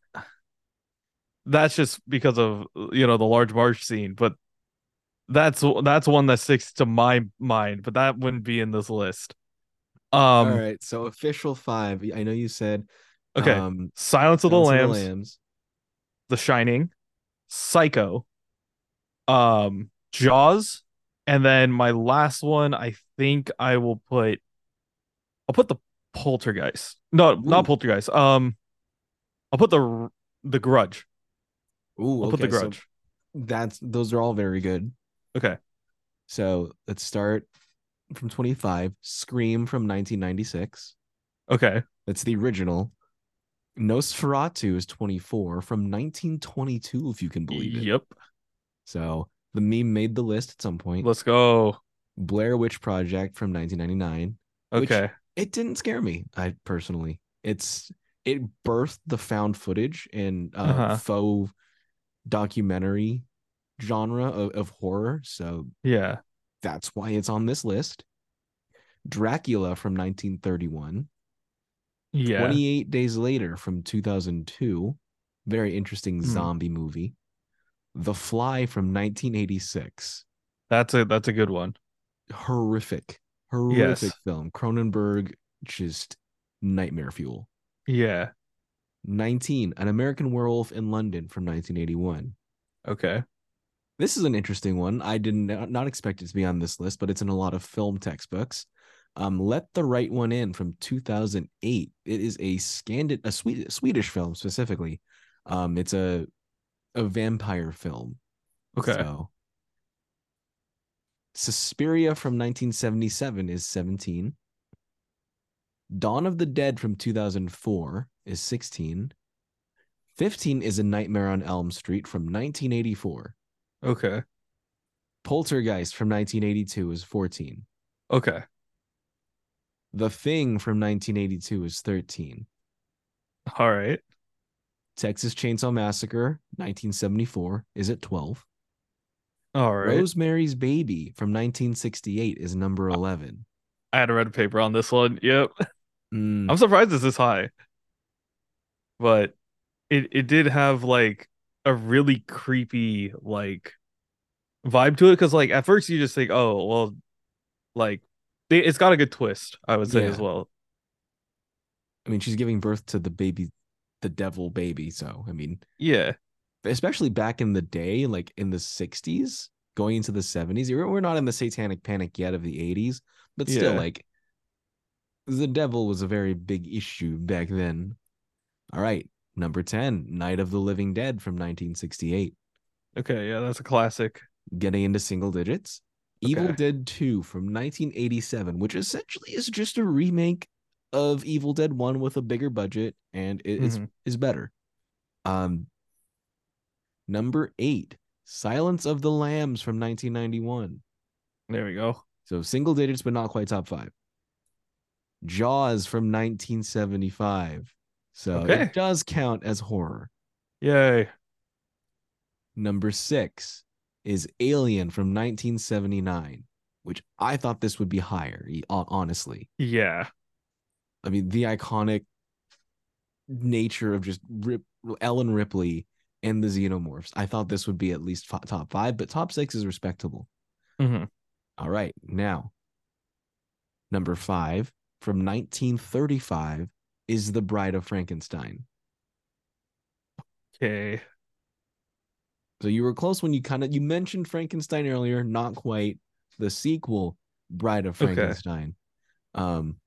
B: that's just because of you know the large march scene. But that's that's one that sticks to my mind, but that wouldn't be in this list.
A: All
B: Um,
A: right, so official five. I know you said
B: okay,
A: um
B: Silence of the
A: Silence of the
B: Lambs,
A: Lambs.
B: The Shining, Psycho, um, Jaws, and then my last one, I think I will put I'll put the Poltergeist. No, not
A: Ooh,
B: Poltergeist. Um, I'll put the the Grudge.
A: ooh,
B: I'll put the
A: okay. So
B: Grudge.
A: that's those are all very good.
B: Okay.
A: So let's start from twenty-five. Scream from nineteen ninety-six.
B: Okay.
A: That's the original. Nosferatu is twenty-four from nineteen twenty-two, if you can believe it.
B: Yep.
A: So the meme made the list at some point.
B: Let's go.
A: Blair Witch Project from nineteen ninety-nine, which
B: Okay.
A: it didn't scare me. I personally, it's it birthed the found footage and uh,
B: Uh-huh.
A: faux documentary genre of, of horror. So
B: Yeah.
A: that's why it's on this list. Dracula from nineteen thirty-one.
B: Yeah.
A: twenty-eight Days Later from two thousand two. Very interesting
B: Hmm.
A: zombie movie. The Fly from nineteen eighty-six.
B: That's a that's a good one.
A: Horrific, horrific
B: Yes.
A: film. Cronenberg, just nightmare fuel.
B: Yeah.
A: nineteen, An American Werewolf in London from nineteen eighty-one.
B: Okay.
A: This is an interesting one. I did not, not expect it to be on this list, but it's in a lot of film textbooks. Um, Let the Right One In from two thousand eight. It is a Scandin a Swedish Swedish film specifically. Um, it's a a vampire film.
B: Okay.
A: So Suspiria from nineteen seventy-seven is seventeen. Dawn of the Dead from two thousand four is sixteen. fifteen is A Nightmare on Elm Street from nineteen eighty-four.
B: Okay.
A: Poltergeist from nineteen eighty-two is fourteen.
B: Okay.
A: The Thing from nineteen eighty-two is thirteen.
B: All right.
A: Texas Chainsaw Massacre nineteen seventy-four is at twelve.
B: All right.
A: Rosemary's Baby from nineteen sixty-eight is number eleven.
B: I had a red paper on this one. Yep.
A: Mm,
B: I'm surprised it's this high, but it it did have like a really creepy like vibe to it because like at first you just think, oh well, like it- it's got a good twist, I would say as
A: yeah.
B: well.
A: I mean, she's giving birth to the baby, the devil baby. So, I mean,
B: Yeah.
A: especially back in the day, like in the sixties, going into the seventies. We're not in the satanic panic yet of the eighties, but still,
B: Yeah.
A: like, the devil was a very big issue back then. All right. Number ten, Night of the Living Dead from nineteen sixty-eight.
B: Okay. Yeah, that's a classic.
A: Getting into single digits. Evil
B: Okay.
A: Dead two from nineteen eighty-seven, which essentially is just a remake of Evil Dead one with a bigger budget and it is
B: Hmm.
A: is better. Um, number eight, Silence of the Lambs from nineteen ninety-one.
B: There we go.
A: So single digits, but not quite top five. Jaws from nineteen seventy-five. So it
B: Okay.
A: does count as horror.
B: Yay.
A: Number six is Alien from nineteen seventy-nine, which I thought this would be higher, honestly.
B: Yeah.
A: I mean, the iconic nature of just Rip, Ellen Ripley and the Xenomorphs. I thought this would be at least f- top five, but top six is respectable.
B: Hmm.
A: All right, now number five from nineteen thirty-five is The Bride of Frankenstein.
B: Okay.
A: So you were close when you kind of you mentioned Frankenstein earlier, not quite. The sequel, Bride of
B: Okay.
A: Frankenstein. Um,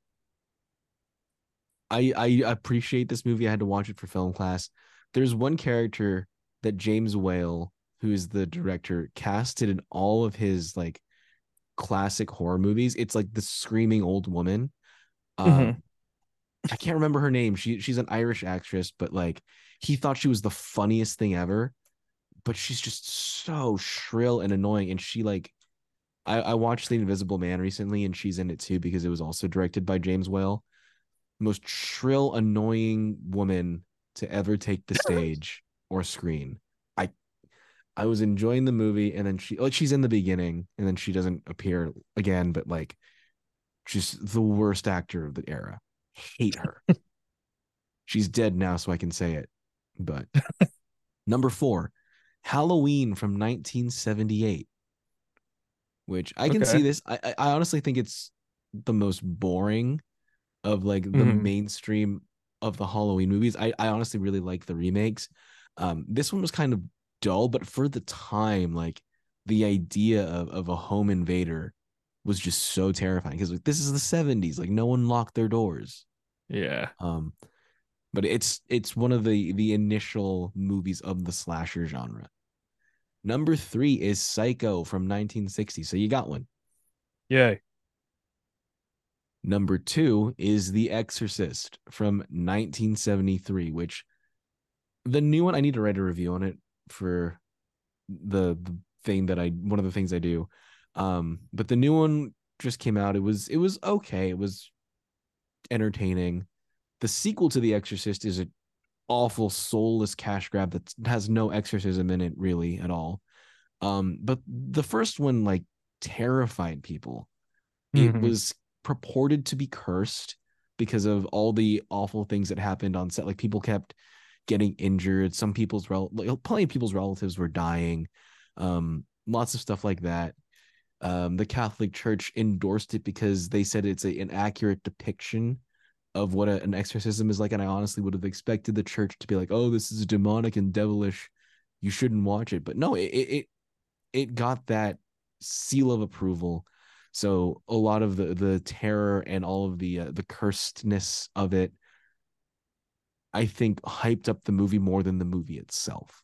A: I I appreciate this movie. I had to watch it for film class. There's one character that James Whale, who is the director, casted in all of his like classic horror movies. It's like the screaming old woman.
B: Hmm.
A: Um, I can't remember her name. She she's an Irish actress, but like he thought she was the funniest thing ever. But she's just so shrill and annoying. And she like I, I watched The Invisible Man recently, and she's in it too because it was also directed by James Whale. Most shrill, annoying woman to ever take the stage or screen. I I was enjoying the movie, and then she like she's in the beginning, and then she doesn't appear again, but like just the worst actor of the era. Hate her. She's dead now, so I can say it. But number four, Halloween from nineteen seventy-eight, which I can see
B: Okay.
A: this. I I honestly think it's the most boring of like the
B: Hmm.
A: mainstream of the Halloween movies. I, I honestly really like the remakes. Um, this one was kind of dull, but for the time, like the idea of, of a home invader was just so terrifying because like this is the seventies, like no one locked their doors.
B: Yeah.
A: Um, but it's it's one of the the initial movies of the slasher genre. Number three is Psycho from nineteen sixty. So you got one.
B: Yay.
A: Number two is The Exorcist from nineteen seventy-three, which the new one, I need to write a review on it for the, the thing that I, one of the things I do. Um, but the new one just came out. It was, it was okay. It was entertaining. The sequel to The Exorcist is an awful, soulless cash grab that has no exorcism in it really at all. Um, but the first one, like, terrified people. It
B: Hmm.
A: was purported to be cursed because of all the awful things that happened on set. Like people kept getting injured. Some people's rel- like, plenty of people's relatives were dying. Um, lots of stuff like that. Um, the Catholic Church endorsed it because they said it's a, an accurate depiction of what a, an exorcism is like. And I honestly would have expected the church to be like, "Oh, this is demonic and devilish. You shouldn't watch it." But no, it it it got that seal of approval. So a lot of the the terror and all of the uh, the cursedness of it, I think, hyped up the movie more than the movie itself.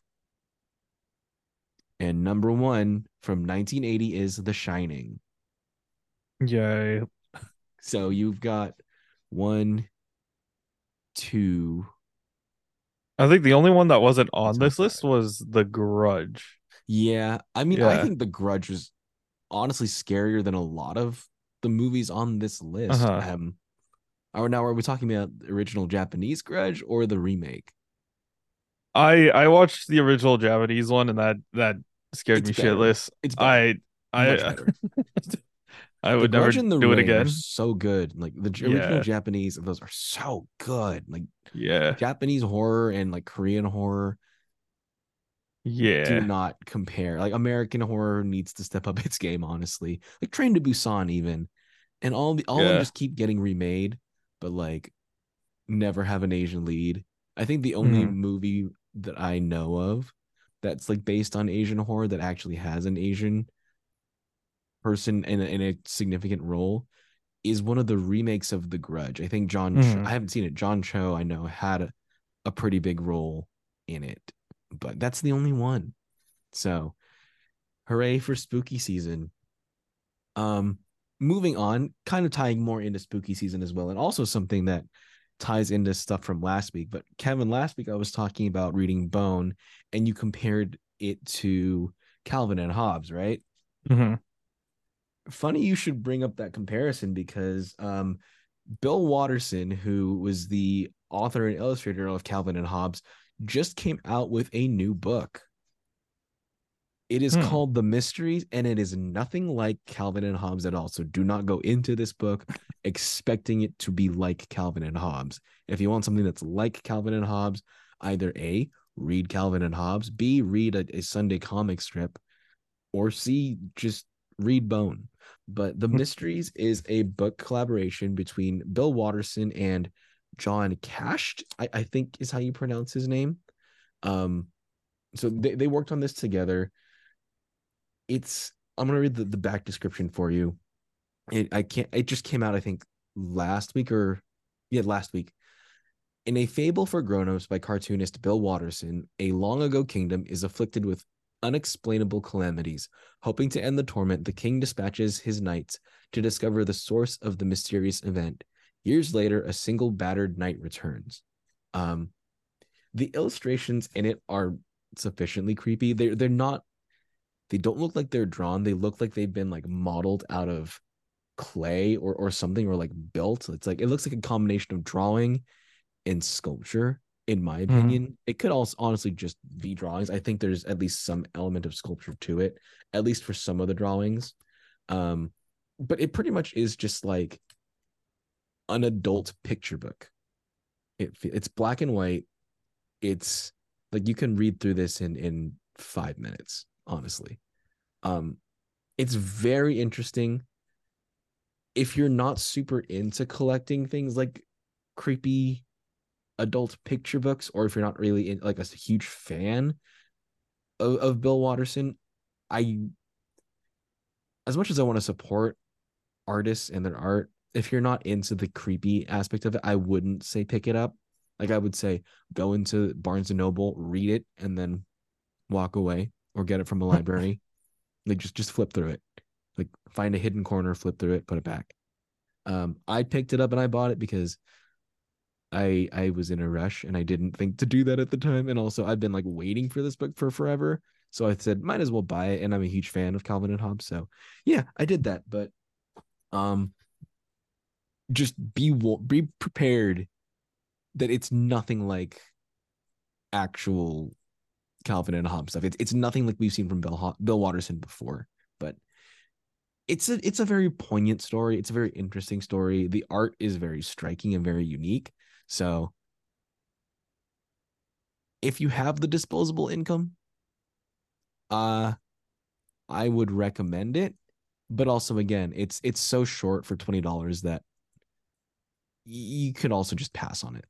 A: And number one from nineteen eighty is The Shining.
B: Yay.
A: So you've got one, two.
B: I think the only one that wasn't
A: The
B: on
A: top
B: this list
A: five.
B: was The Grudge.
A: Yeah, I mean, I
B: Yeah.
A: think The Grudge was honestly scarier than a lot of the movies on this list.
B: Uh-huh.
A: Um, or now are we talking about the original Japanese Grudge or the remake?
B: I I watched the original Japanese one and that that scared
A: It's
B: me
A: better.
B: shitless.
A: It's better.
B: I
A: Much
B: I
A: better.
B: I
A: The
B: would never
A: Grudge and The
B: do it
A: Ring are
B: again.
A: so good. Like the j- original
B: Yeah.
A: Japanese of those are so good. Like
B: Yeah.
A: Japanese horror and like Korean horror do
B: Yeah.
A: not compare. Like American horror needs to step up its game, honestly. Like Train to Busan, even. And all the all of them
B: Yeah.
A: just keep getting remade, but like never have an Asian lead. I think the only
B: Hmm.
A: movie that I know of that's like based on Asian horror that actually has an Asian person in a, in a significant role is one of the remakes of The Grudge. I think John, Cho,
B: Hmm.
A: I haven't seen it. John Cho, I know, had a, a pretty big role in it, but that's the only one. So, hooray for spooky season. Um, moving on, kind of tying more into spooky season as well, and also something that ties into stuff from last week. But Kevin, last week I was talking about reading Bone, and you compared it to Calvin and Hobbes, right?
B: Hmm.
A: Funny you should bring up that comparison because um, Bill Watterson, who was the author and illustrator of Calvin and Hobbes, just came out with a new book. It is
B: Hmm.
A: called The Mysteries, and it is nothing like Calvin and Hobbes at all. So do not go into this book expecting it to be like Calvin and Hobbes. If you want something that's like Calvin and Hobbes, either A, read Calvin and Hobbes, B, read a, a Sunday comic strip, or C, just read Bone. But The Mysteries is a book collaboration between Bill Watterson and John Cashed, I, I think is how you pronounce his name. Um, so they, they worked on this together. It's I'm gonna read the, the back description for you. It I can't it just came out, I think, last week or yeah, last week. In a fable for grown-ups by cartoonist Bill Watterson, a long ago kingdom is afflicted with unexplainable calamities. Hoping to end the torment, the king dispatches his knights to discover the source of the mysterious event. Years later, a single battered knight returns. Um, the illustrations in it are sufficiently creepy. They're they're not. They don't look like they're drawn. They look like they've been like modeled out of clay or or something, or like built. It's like it looks like a combination of drawing and sculpture, in my
B: Mhm.
A: opinion. It could also honestly just be drawings. I think there's at least some element of sculpture to it, at least for some of the drawings. Um, but it pretty much is just like an adult picture book. It it's black and white. It's like you can read through this in in five minutes, honestly. Um, it's very interesting. If you're not super into collecting things like creepy adult picture books, or if you're not really in, like a huge fan of, of Bill Watterson, I as much as I want to support artists and their art, if you're not into the creepy aspect of it, I wouldn't say pick it up. Like I would say go into Barnes and Noble, read it, and then walk away, or get it from a library. Like just just flip through it. Like find a hidden corner, flip through it, put it back. Um, I picked it up and I bought it because I I was in a rush and I didn't think to do that at the time. And also I've been like waiting for this book for forever. So I said, might as well buy it. And I'm a huge fan of Calvin and Hobbes. So yeah, I did that. But um just be be prepared that it's nothing like actual Calvin and Hobbes stuff. It's it's nothing like we've seen from Bill Bill Watterson before. But it's a it's a very poignant story. It's a very interesting story. The art is very striking and very unique. So if you have the disposable income, uh I would recommend it. But also again, it's it's so short for twenty dollars that you could also just pass on it.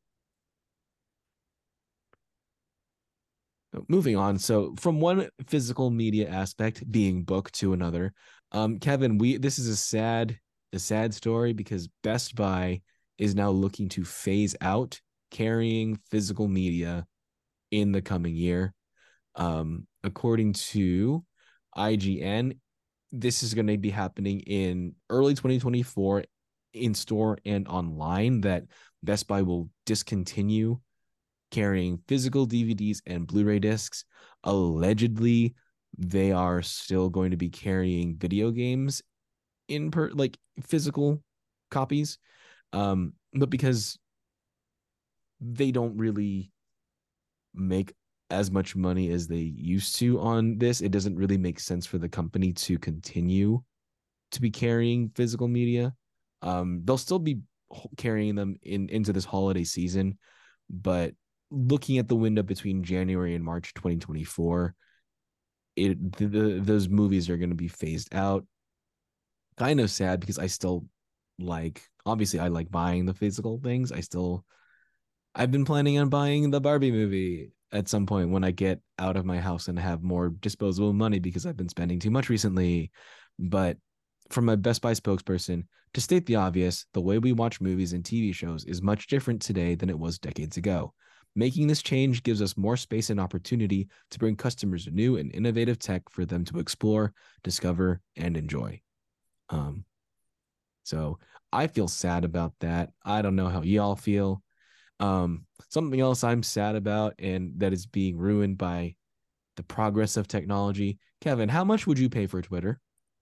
A: Moving on. So from one physical media aspect being book to another, um, Kevin, we this is a sad, a sad story because Best Buy is now looking to phase out carrying physical media in the coming year. Um, according to I G N, this is going to be happening in early twenty twenty-four in store and online, that Best Buy will discontinue carrying physical D V Ds and Blu-ray discs. Allegedly, they are still going to be carrying video games in per like physical copies. Um, but because they don't really make as much money as they used to on this, it doesn't really make sense for the company to continue to be carrying physical media. Um, they'll still be carrying them in into this holiday season, but looking at the window between January and March twenty twenty-four, it the, the, those movies are going to be phased out. Kind of sad because I still like obviously I like buying the physical things. I still I've been planning on buying the Barbie movie at some point when I get out of my house and have more disposable money because I've been spending too much recently. But from a Best Buy spokesperson, to state the obvious, the way we watch movies and T V shows is much different today than it was decades ago. Making this change gives us more space and opportunity to bring customers new and innovative tech for them to explore, discover, and enjoy. Um, so I feel sad about that. I don't know how y'all feel. Um, something else I'm sad about and that is being ruined by the progress of technology. Kevin, how much would you pay for Twitter?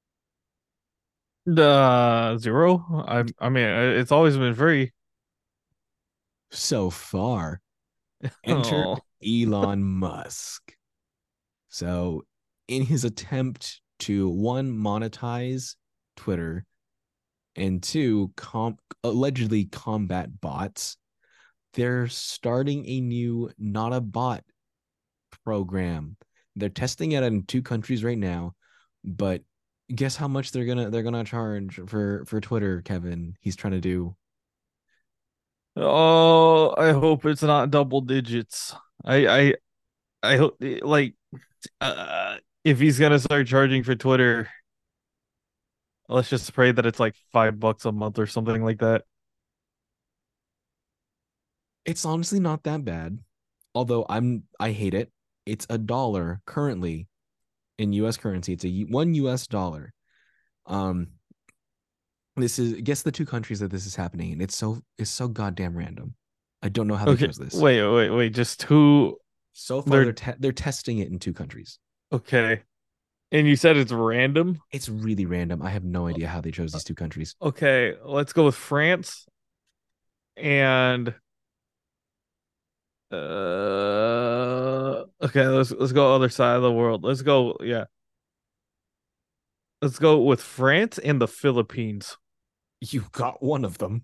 B: Uh, zero. I I mean, it's always been free.
A: So far, enter
B: Oh.
A: Elon Musk. So, in his attempt to one, monetize Twitter, and two, com- allegedly combat bots, they're starting a new not a bot program. They're testing it in two countries right now, but Guess how much they're gonna they're gonna charge for for Twitter, Kevin. He's trying to do.
B: Oh, I hope it's not double digits. I I I hope like uh, if he's gonna start charging for Twitter, let's just pray that it's like five bucks a month or something like that.
A: It's honestly not that bad, although I'm I hate it. It's a dollar currently in U S currency. It's a one U S dollar. Um, this is guess the two countries that this is happening in. It's so it's so goddamn random. I don't know how they
B: Okay,
A: chose this.
B: wait, wait, wait. Just who
A: So far, they're
B: they're
A: te- they're testing it in two countries.
B: okay. And you said it's random?
A: It's really random. I have no idea how they chose these two countries.
B: Okay, let's go with France and uh okay, let's let's go other side of the world. Let's go, yeah. Let's go with France and the Philippines.
A: You got one of them.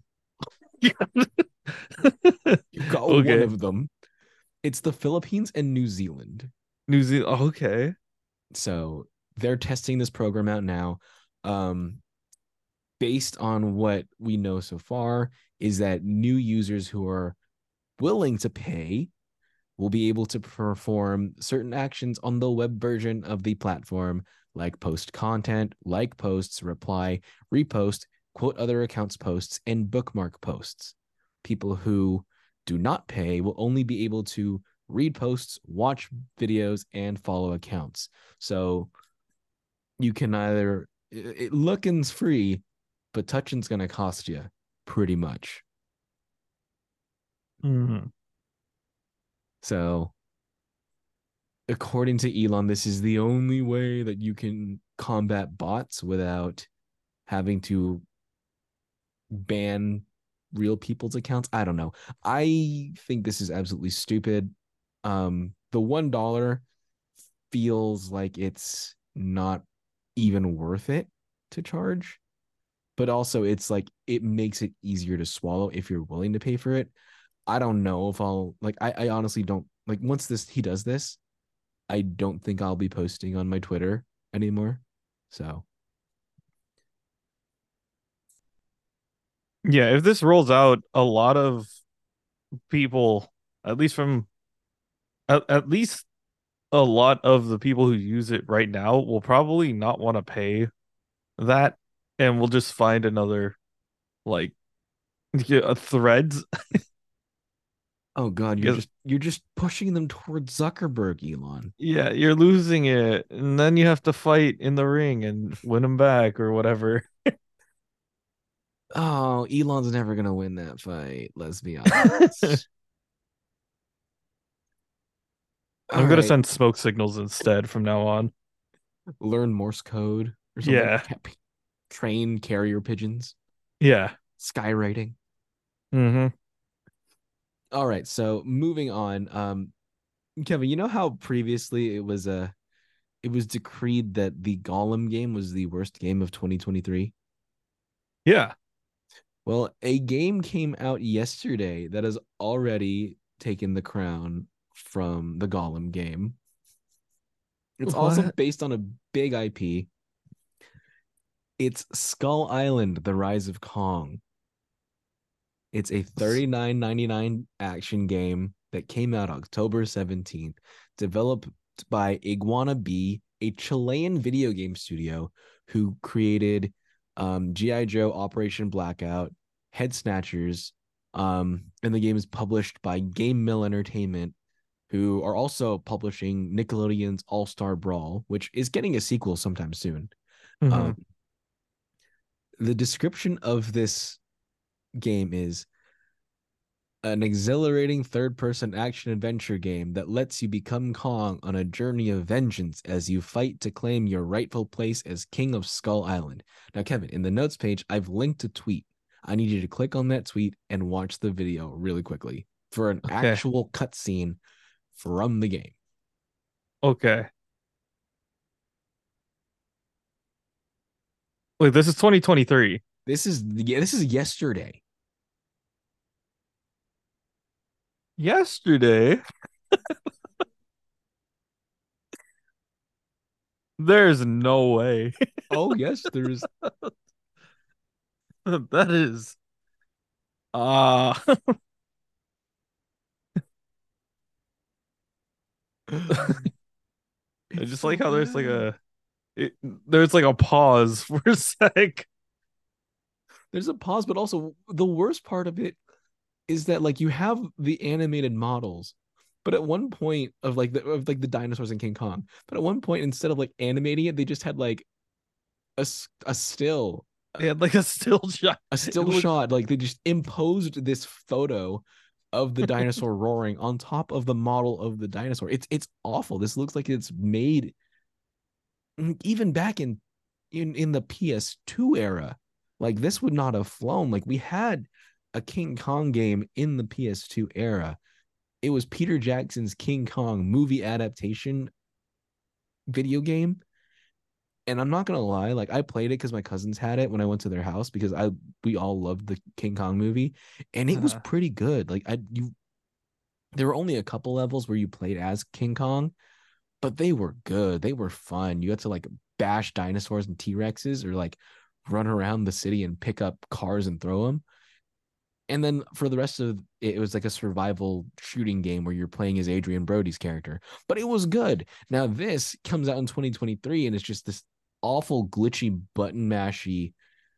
A: You got one
B: Okay.
A: of them. It's the Philippines and New Zealand.
B: New Zealand. Okay.
A: So they're testing this program out now. Um, based on what we know so far, is that new users who are willing to pay will be able to perform certain actions on the web version of the platform, like post content, like posts, reply, repost, quote other accounts posts, and bookmark posts. People who do not pay will only be able to read posts, watch videos, and follow accounts. So you can either it, looking's free, but touching's gonna cost you pretty much.
B: Mhm.
A: So according to Elon, this is the only way that you can combat bots without having to ban real people's accounts. I don't know. I think this is absolutely stupid. Um, the one dollar feels like it's not even worth it to charge, but also it's like it makes it easier to swallow if you're willing to pay for it. I don't know if I'll like. I, I honestly don't like. Once this he does this, I don't think I'll be posting on my Twitter anymore. So
B: Yeah, if this rolls out, a lot of people, at least from at, at least a lot of the people who use it right now will probably not want to pay that and we'll just find another like yeah, threads.
A: oh god, you're
B: 'Cause,
A: just you're just pushing them towards Zuckerberg, Elon.
B: yeah, you're losing it and then you have to fight in the ring and win them back or whatever.
A: Oh, Elon's never gonna win that fight. Let's be honest. All
B: I'm gonna
A: right,
B: send smoke signals instead from now on.
A: learn Morse code or something.
B: Yeah.
A: Train carrier pigeons.
B: Yeah.
A: Skywriting.
B: Mm-hmm.
A: All right, so moving on. Um, Kevin, you know how previously it was a uh, it was decreed that the Gollum game was the worst game of twenty twenty-three?
B: Yeah.
A: Well, a game came out yesterday that has already taken the crown from the Gollum game. It's also
B: What?
A: based on a big I P. It's Skull Island: The Rise of Kong. It's a thirty-nine ninety-nine action game that came out October seventeenth, developed by Iguana B, a Chilean video game studio who created um, G I. Joe Operation Blackout, Head Snatchers, um, and the game is published by Game Mill Entertainment, who are also publishing Nickelodeon's All Star Brawl, which is getting a sequel sometime soon.
B: Mm-hmm.
A: Um, the description of this game is an exhilarating third person action adventure game that lets you become Kong on a journey of vengeance as you fight to claim your rightful place as King of Skull Island. Now, Kevin, in the notes page, I've linked a tweet. I need you to click on that tweet and watch the video really quickly for an
B: Okay.
A: actual cutscene from the game.
B: Okay. Wait, this is twenty twenty-three.
A: This is yeah, this is yesterday.
B: Yesterday, there's no way.
A: Oh yes, there's
B: That is uh I
A: it's
B: just
A: so
B: like how there's like
A: bad.
B: a it, there's like a pause for a sec.
A: There's a pause, but also the worst part of it is that like you have the animated models, but at one point of like the of like the dinosaurs in King Kong, but at one point instead of like animating it, they just had like a a still
B: They had like a still shot.
A: a
B: It
A: still
B: looked
A: shot. Like they just imposed this photo of the dinosaur roaring on top of the model of the dinosaur. It's it's awful. This looks like it's made even back in in in the P S two era. Like this would not have flown. Like we had a King Kong game in the P S two era. It was Peter Jackson's King Kong movie adaptation video game. And I'm not gonna lie, like I played it because my cousins had it when I went to their house because I we all loved the King Kong movie, and it was
B: uh,
A: pretty good. Like I you there were only a couple levels where you played as King Kong, but they were good. They were fun. You had to like bash dinosaurs and T-Rexes or like run around the city and pick up cars and throw them. And then for the rest of it, it was like a survival shooting game where you're playing as Adrian Brody's character. But it was good. Now this comes out in twenty twenty-three and it's just this awful glitchy button mashy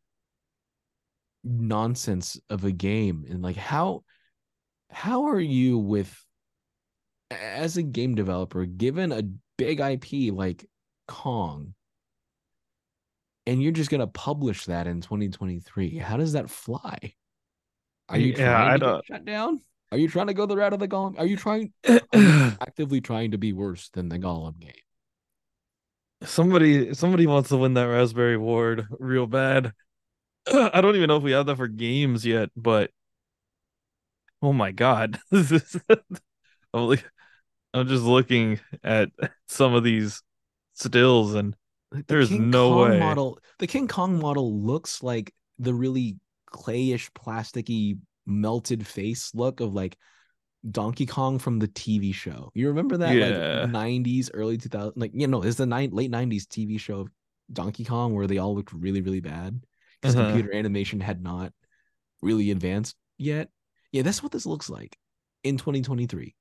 A: nonsense of a game. And like how how are you with as a game developer given a big I P like Kong and you're just going to publish that in twenty twenty-three? How does that fly? Are you
B: yeah,
A: trying
B: I
A: to get
B: don't.
A: shut down? Are you trying to go the route of the Gollum? Are you trying? Are you actively trying to be worse than the Gollum game?
B: somebody somebody wants to win that Raspberry Award real bad. I don't even know if we have that for games yet, but oh my God. This is I'm like I'm just looking at some of these stills and
A: Like the
B: there's
A: King
B: no
A: Kong
B: way.
A: model, the King Kong model looks like the really clayish, plasticky, melted face look of like Donkey Kong from the T V show. You remember that like
B: Yeah.
A: nineties, early two thousand, like you know, it's the nine, late nineties T V show of Donkey Kong where they all looked really, really bad because
B: Uh-huh.
A: computer animation had not really advanced yet. Yeah, that's what this looks like in twenty twenty-three.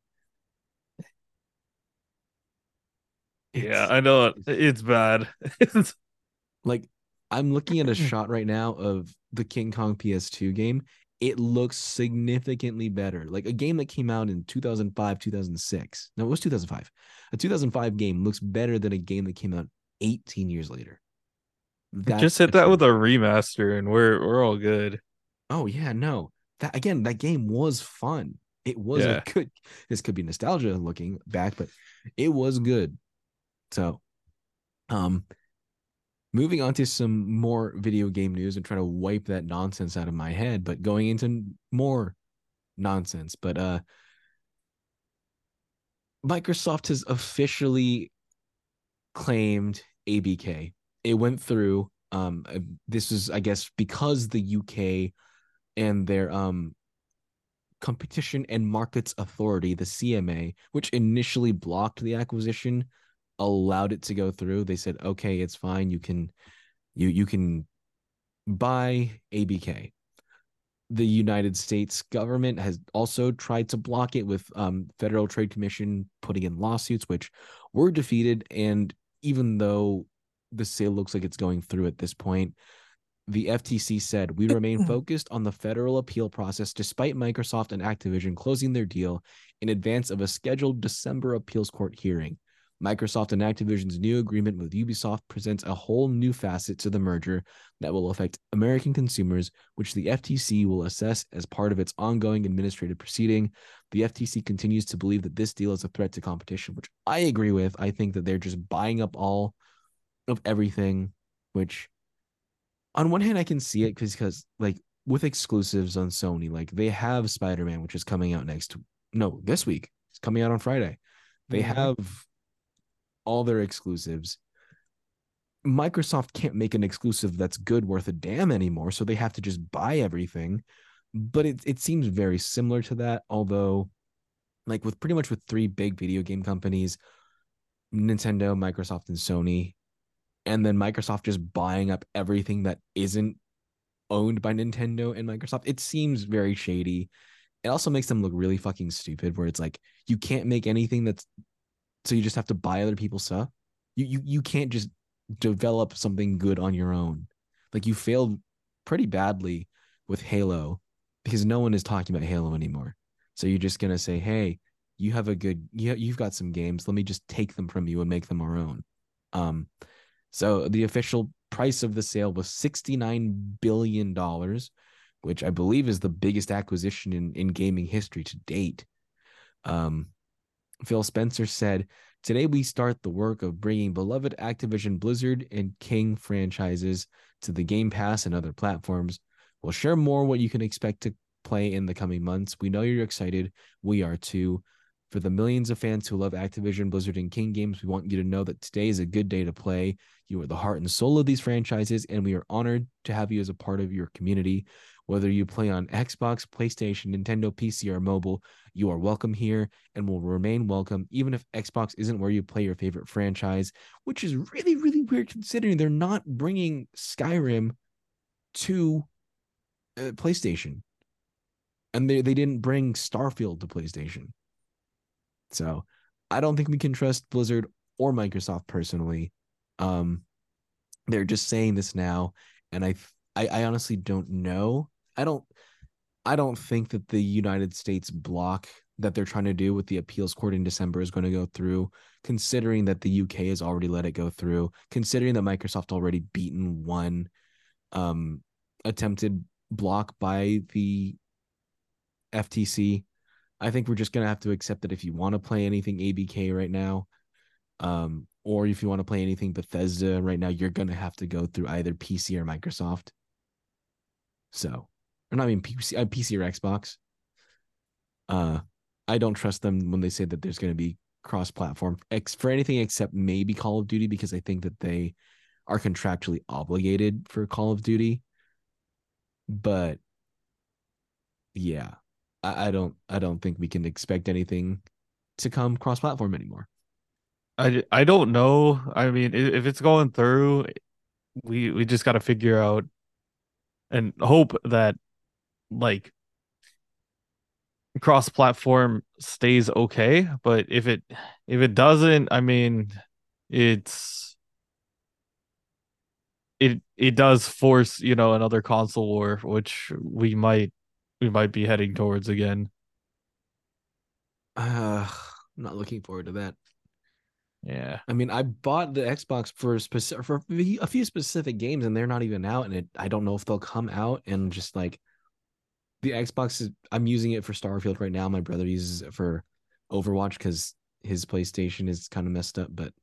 B: Yeah,
A: It's
B: I know it.
A: it's
B: It's bad. It's
A: like I'm looking at a shot right now of the King Kong P S two game. It looks significantly better. Like a game that came out in two thousand five, two thousand six. No, it was two thousand five. A two thousand five game looks better than a game that came out eighteen years later.
B: just
A: That's
B: hit
A: a
B: that with a
A: trend.
B: remaster and we're we're all good.
A: Oh yeah, no. That again, that game was fun. It was a
B: Yeah.
A: good. This could be nostalgia looking back, but it was good. So, um, moving on to some more video game news and trying to wipe that nonsense out of my head, but going into more nonsense. But uh Microsoft has officially claimed A B K. It went through. Um, uh, this is, I guess, because the U K and their um Competition and Markets Authority, the C M A, which initially blocked the acquisition, allowed it to go through. They said, "Okay, it's fine. You can you you can buy A B K." The United States government has also tried to block it with um, Federal Trade Commission putting in lawsuits, which were defeated. And even though the sale looks like it's going through at this point, the F T C said we remain focused on the federal appeal process despite Microsoft and Activision closing their deal in advance of a scheduled December appeals court hearing. Microsoft and Activision's new agreement with Ubisoft presents a whole new facet to the merger that will affect American consumers, which the F T C will assess as part of its ongoing administrative proceeding. The F T C continues to believe that this deal is a threat to competition, which I agree with. I think that they're just buying up all of everything, which on one hand I can see it because because like with exclusives on Sony, like they have Spider-Man, which is coming out next no, this week. It's coming out on Friday. They
B: Mhm.
A: have all their exclusives. Microsoft can't make an exclusive that's good worth a damn anymore, so they have to just buy everything. But it it seems very similar to that, although like with pretty much with three big video game companies, Nintendo, Microsoft, and Sony, and then Microsoft just buying up everything that isn't owned by Nintendo and Microsoft. It seems very shady. It also makes them look really fucking stupid, where it's like you can't make anything that's, so you just have to buy other people's stuff. You you you can't just develop something good on your own. Like you failed pretty badly with Halo because no one is talking about Halo anymore. So you're just gonna say, hey, you have a good, you you've got some games. Let me just take them from you and make them our own. Um, so the official price of the sale was sixty-nine billion dollars, which I believe is the biggest acquisition in, in gaming history to date. Um, Phil Spencer said, today we start the work of bringing beloved Activision Blizzard and King franchises to the Game Pass and other platforms. We'll share more what you can expect to play in the coming months. We know you're excited. We are too. For the millions of fans who love Activision, Blizzard, and King games, we want you to know that today is a good day to play. You are the heart and soul of these franchises, and we are honored to have you as a part of your community. Whether you play on Xbox, PlayStation, Nintendo, P C, or mobile, you are welcome here and will remain welcome, even if Xbox isn't where you play your favorite franchise, which is really, really weird considering they're not bringing Skyrim to uh, PlayStation. And they, they didn't bring Starfield to PlayStation. So I don't think we can trust Blizzard or Microsoft personally. Um, they're just saying this now, and I, I, I honestly don't know. I don't, I don't think that the United States block that they're trying to do with the appeals court in December is going to go through, considering that the U K has already let it go through, considering that Microsoft already beaten one um, attempted block by the F T C. I think we're just going to have to accept that if you want to play anything A B K right now, um, or if you want to play anything Bethesda right now, you're going to have to go through either P C or Microsoft. So, or not even P C, uh, P C or Xbox. Uh, I don't trust them when they say that there's going to be cross-platform X for anything except maybe Call of Duty, because I think that they are contractually obligated for Call of Duty. But yeah, I, I don't I don't think we can expect anything to come cross-platform anymore.
B: I, I don't know. I mean, if it's going through, we we just got to figure out and hope that like cross-platform stays okay. But if it if it doesn't, I mean, it's it it does force, you know, another console war, which we might we might be heading towards again.
A: Uh, I'm not looking forward to that.
B: Yeah.
A: I mean, I bought the Xbox for specific for a few specific games, and they're not even out, and it I don't know if they'll come out. And just like the Xbox is, I'm using it for Starfield right now. My brother uses it for Overwatch because his PlayStation is kind of messed up, but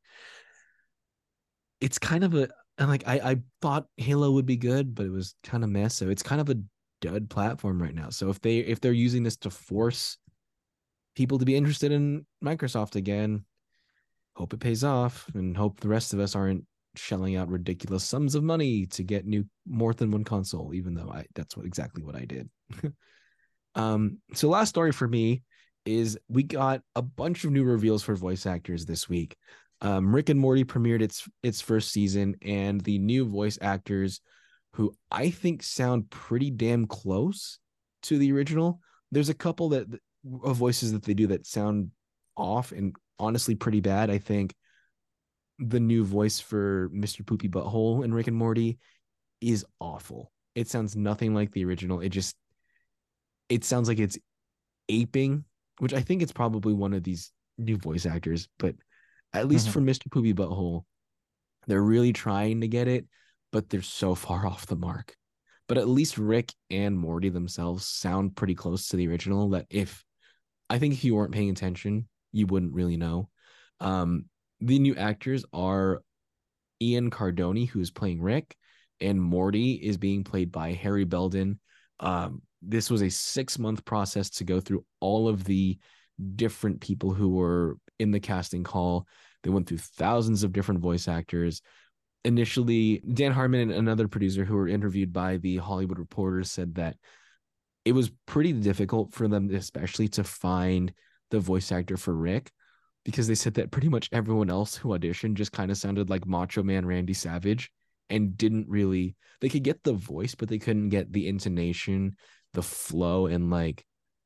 A: it's kind of a, and like I I thought Halo would be good, but it was kind of mess. So it's kind of a dud platform right now. So if they if they're using this to force people to be interested in Microsoft again, hope it pays off, and hope the rest of us aren't shelling out ridiculous sums of money to get new more than one console, even though I that's what exactly what I did. um, so last story for me is we got a bunch of new reveals for voice actors this week. Um, Rick and Morty premiered its its first season, and the new voice actors, who I think sound pretty damn close to the original. There's a couple that of voices that they do that sound off and honestly pretty bad. I think the new voice for Mister Poopy Butthole in Rick and Morty is awful. It sounds nothing like the original. It just it sounds like it's aping, which I think it's probably one of these new voice actors, but at least for Mister Poopy Butthole, they're really trying to get it, but they're so far off the mark. But at least Rick and Morty themselves sound pretty close to the original, that if I think if you weren't paying attention, you wouldn't really know. Um, the new actors are Ian Cardoni, who's playing Rick, and Morty is being played by Harry Belden. Um, this was a six month process to go through all of the different people who were in the casting call. They went through thousands of different voice actors. Initially, Dan Harmon and another producer who were interviewed by the Hollywood Reporter said that it was pretty difficult for them, especially to find the voice actor for Rick. because they said that pretty much everyone else who auditioned just kind of sounded like Macho Man Randy Savage and didn't really, they could get the voice, but they couldn't get the intonation, the flow, and like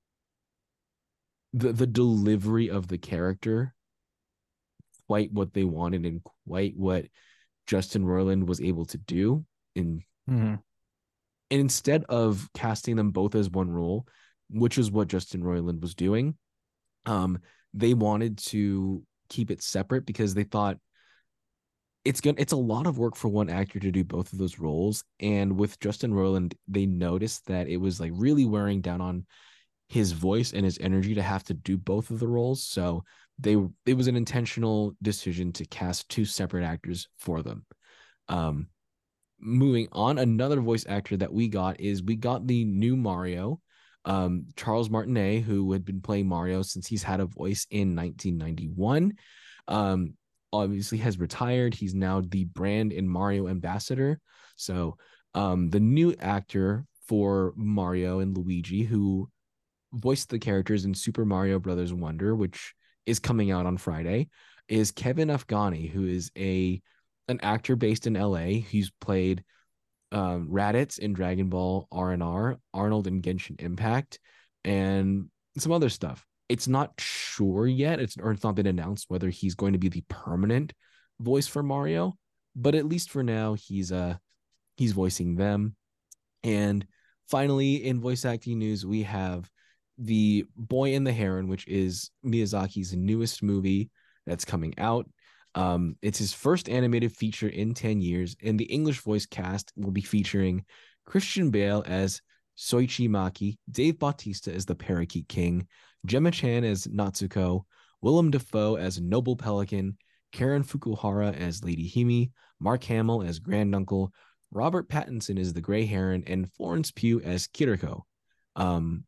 A: the the delivery of the character quite what they wanted and quite what Justin Roiland was able to do. And,
B: Mm-hmm.
A: and instead of casting them both as one role, which is what Justin Roiland was doing, um, they wanted to keep it separate because they thought it's gonna it's a lot of work for one actor to do both of those roles. And with Justin Roiland, they noticed that it was like really wearing down on his voice and his energy to have to do both of the roles. So they it was an intentional decision to cast two separate actors for them. Um, moving on, another voice actor that we got is we got the new Mario, um, Charles Martinet, who had been playing Mario since he's had a voice in nineteen ninety-one. Um, obviously has retired. He's now the brand and Mario ambassador. So um, the new actor for Mario and Luigi, who voiced the characters in Super Mario Brothers Wonder, which is coming out on Friday, is Kevin Afghani, who is a an actor based in L A. He's played um, Raditz in Dragon Ball R and R, Arnold in Genshin Impact, and some other stuff. It's not sure yet, it's or it's not been announced whether he's going to be the permanent voice for Mario, but at least for now, he's uh he's voicing them. And finally, in voice acting news, we have The Boy and the Heron, which is Miyazaki's newest movie that's coming out. Um, it's his first animated feature in ten years, and the English voice cast will be featuring Christian Bale as Soichi Maki, Dave Bautista as the Parakeet King, Gemma Chan as Natsuko, Willem Dafoe as Noble Pelican, Karen Fukuhara as Lady Himi, Mark Hamill as Grand Uncle, Robert Pattinson as the Grey Heron, and Florence Pugh as Kiriko. Um,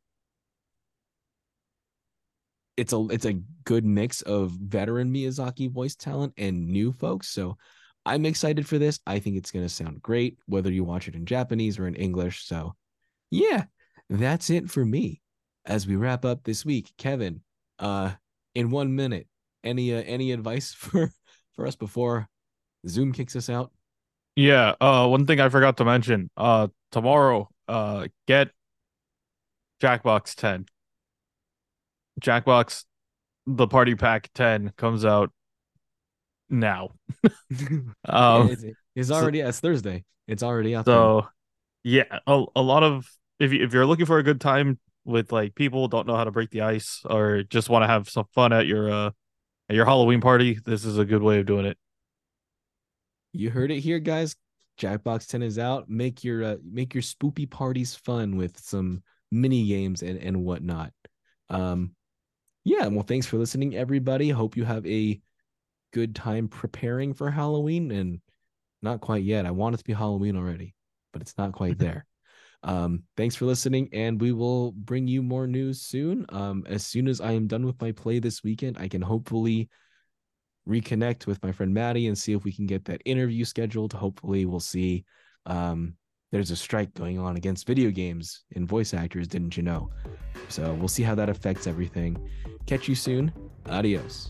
A: it's a it's a good mix of veteran Miyazaki voice talent and new folks. So I'm excited for this. I think it's going to sound great, whether you watch it in Japanese or in English. So yeah, that's it for me. As we wrap up this week, Kevin, uh, in one minute, any uh, any advice for for us before Zoom kicks us out?
B: Yeah, uh one thing I forgot to mention, uh tomorrow, uh get Jackbox ten. Jackbox the Party Pack ten comes out now. Um
A: it's, it's
B: so,
A: already it's Thursday. It's already out there.
B: so yeah, a, a lot of if you, if you're looking for a good time with like people don't know how to break the ice or just want to have some fun at your uh at your Halloween party, this is a good way of doing it.
A: You heard it here, guys. Jackbox ten is out. Make your uh, make your spoopy parties fun with some mini games and and whatnot. Um, yeah. Well, thanks for listening, everybody. Hope you have a good time preparing for Halloween, and not quite yet. I want it to be Halloween already, but it's not quite there. Um, thanks for listening, and we will bring you more news soon. Um, as soon as I am done with my play this weekend, I can hopefully reconnect with my friend Maddie and see if we can get that interview scheduled. Hopefully, we'll see. Um, there's a strike going on against video games and voice actors, didn't you know? So we'll see how that affects everything. Catch you soon. Adios.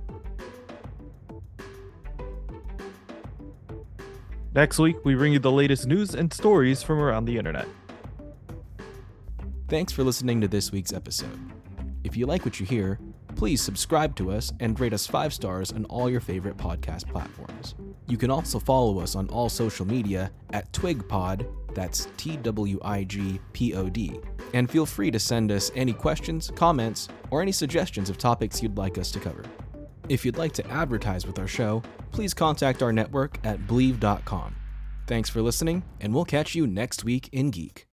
B: Next week, we bring you the latest news and stories from around the internet.
A: Thanks for listening to this week's episode. If you like what you hear, please subscribe to us and rate us five stars on all your favorite podcast platforms. You can also follow us on all social media at TwigPod, that's T W I G P O D, and feel free to send us any questions, comments, or any suggestions of topics you'd like us to cover. If you'd like to advertise with our show, please contact our network at Believe dot com. Thanks for listening, and we'll catch you next week in Geek.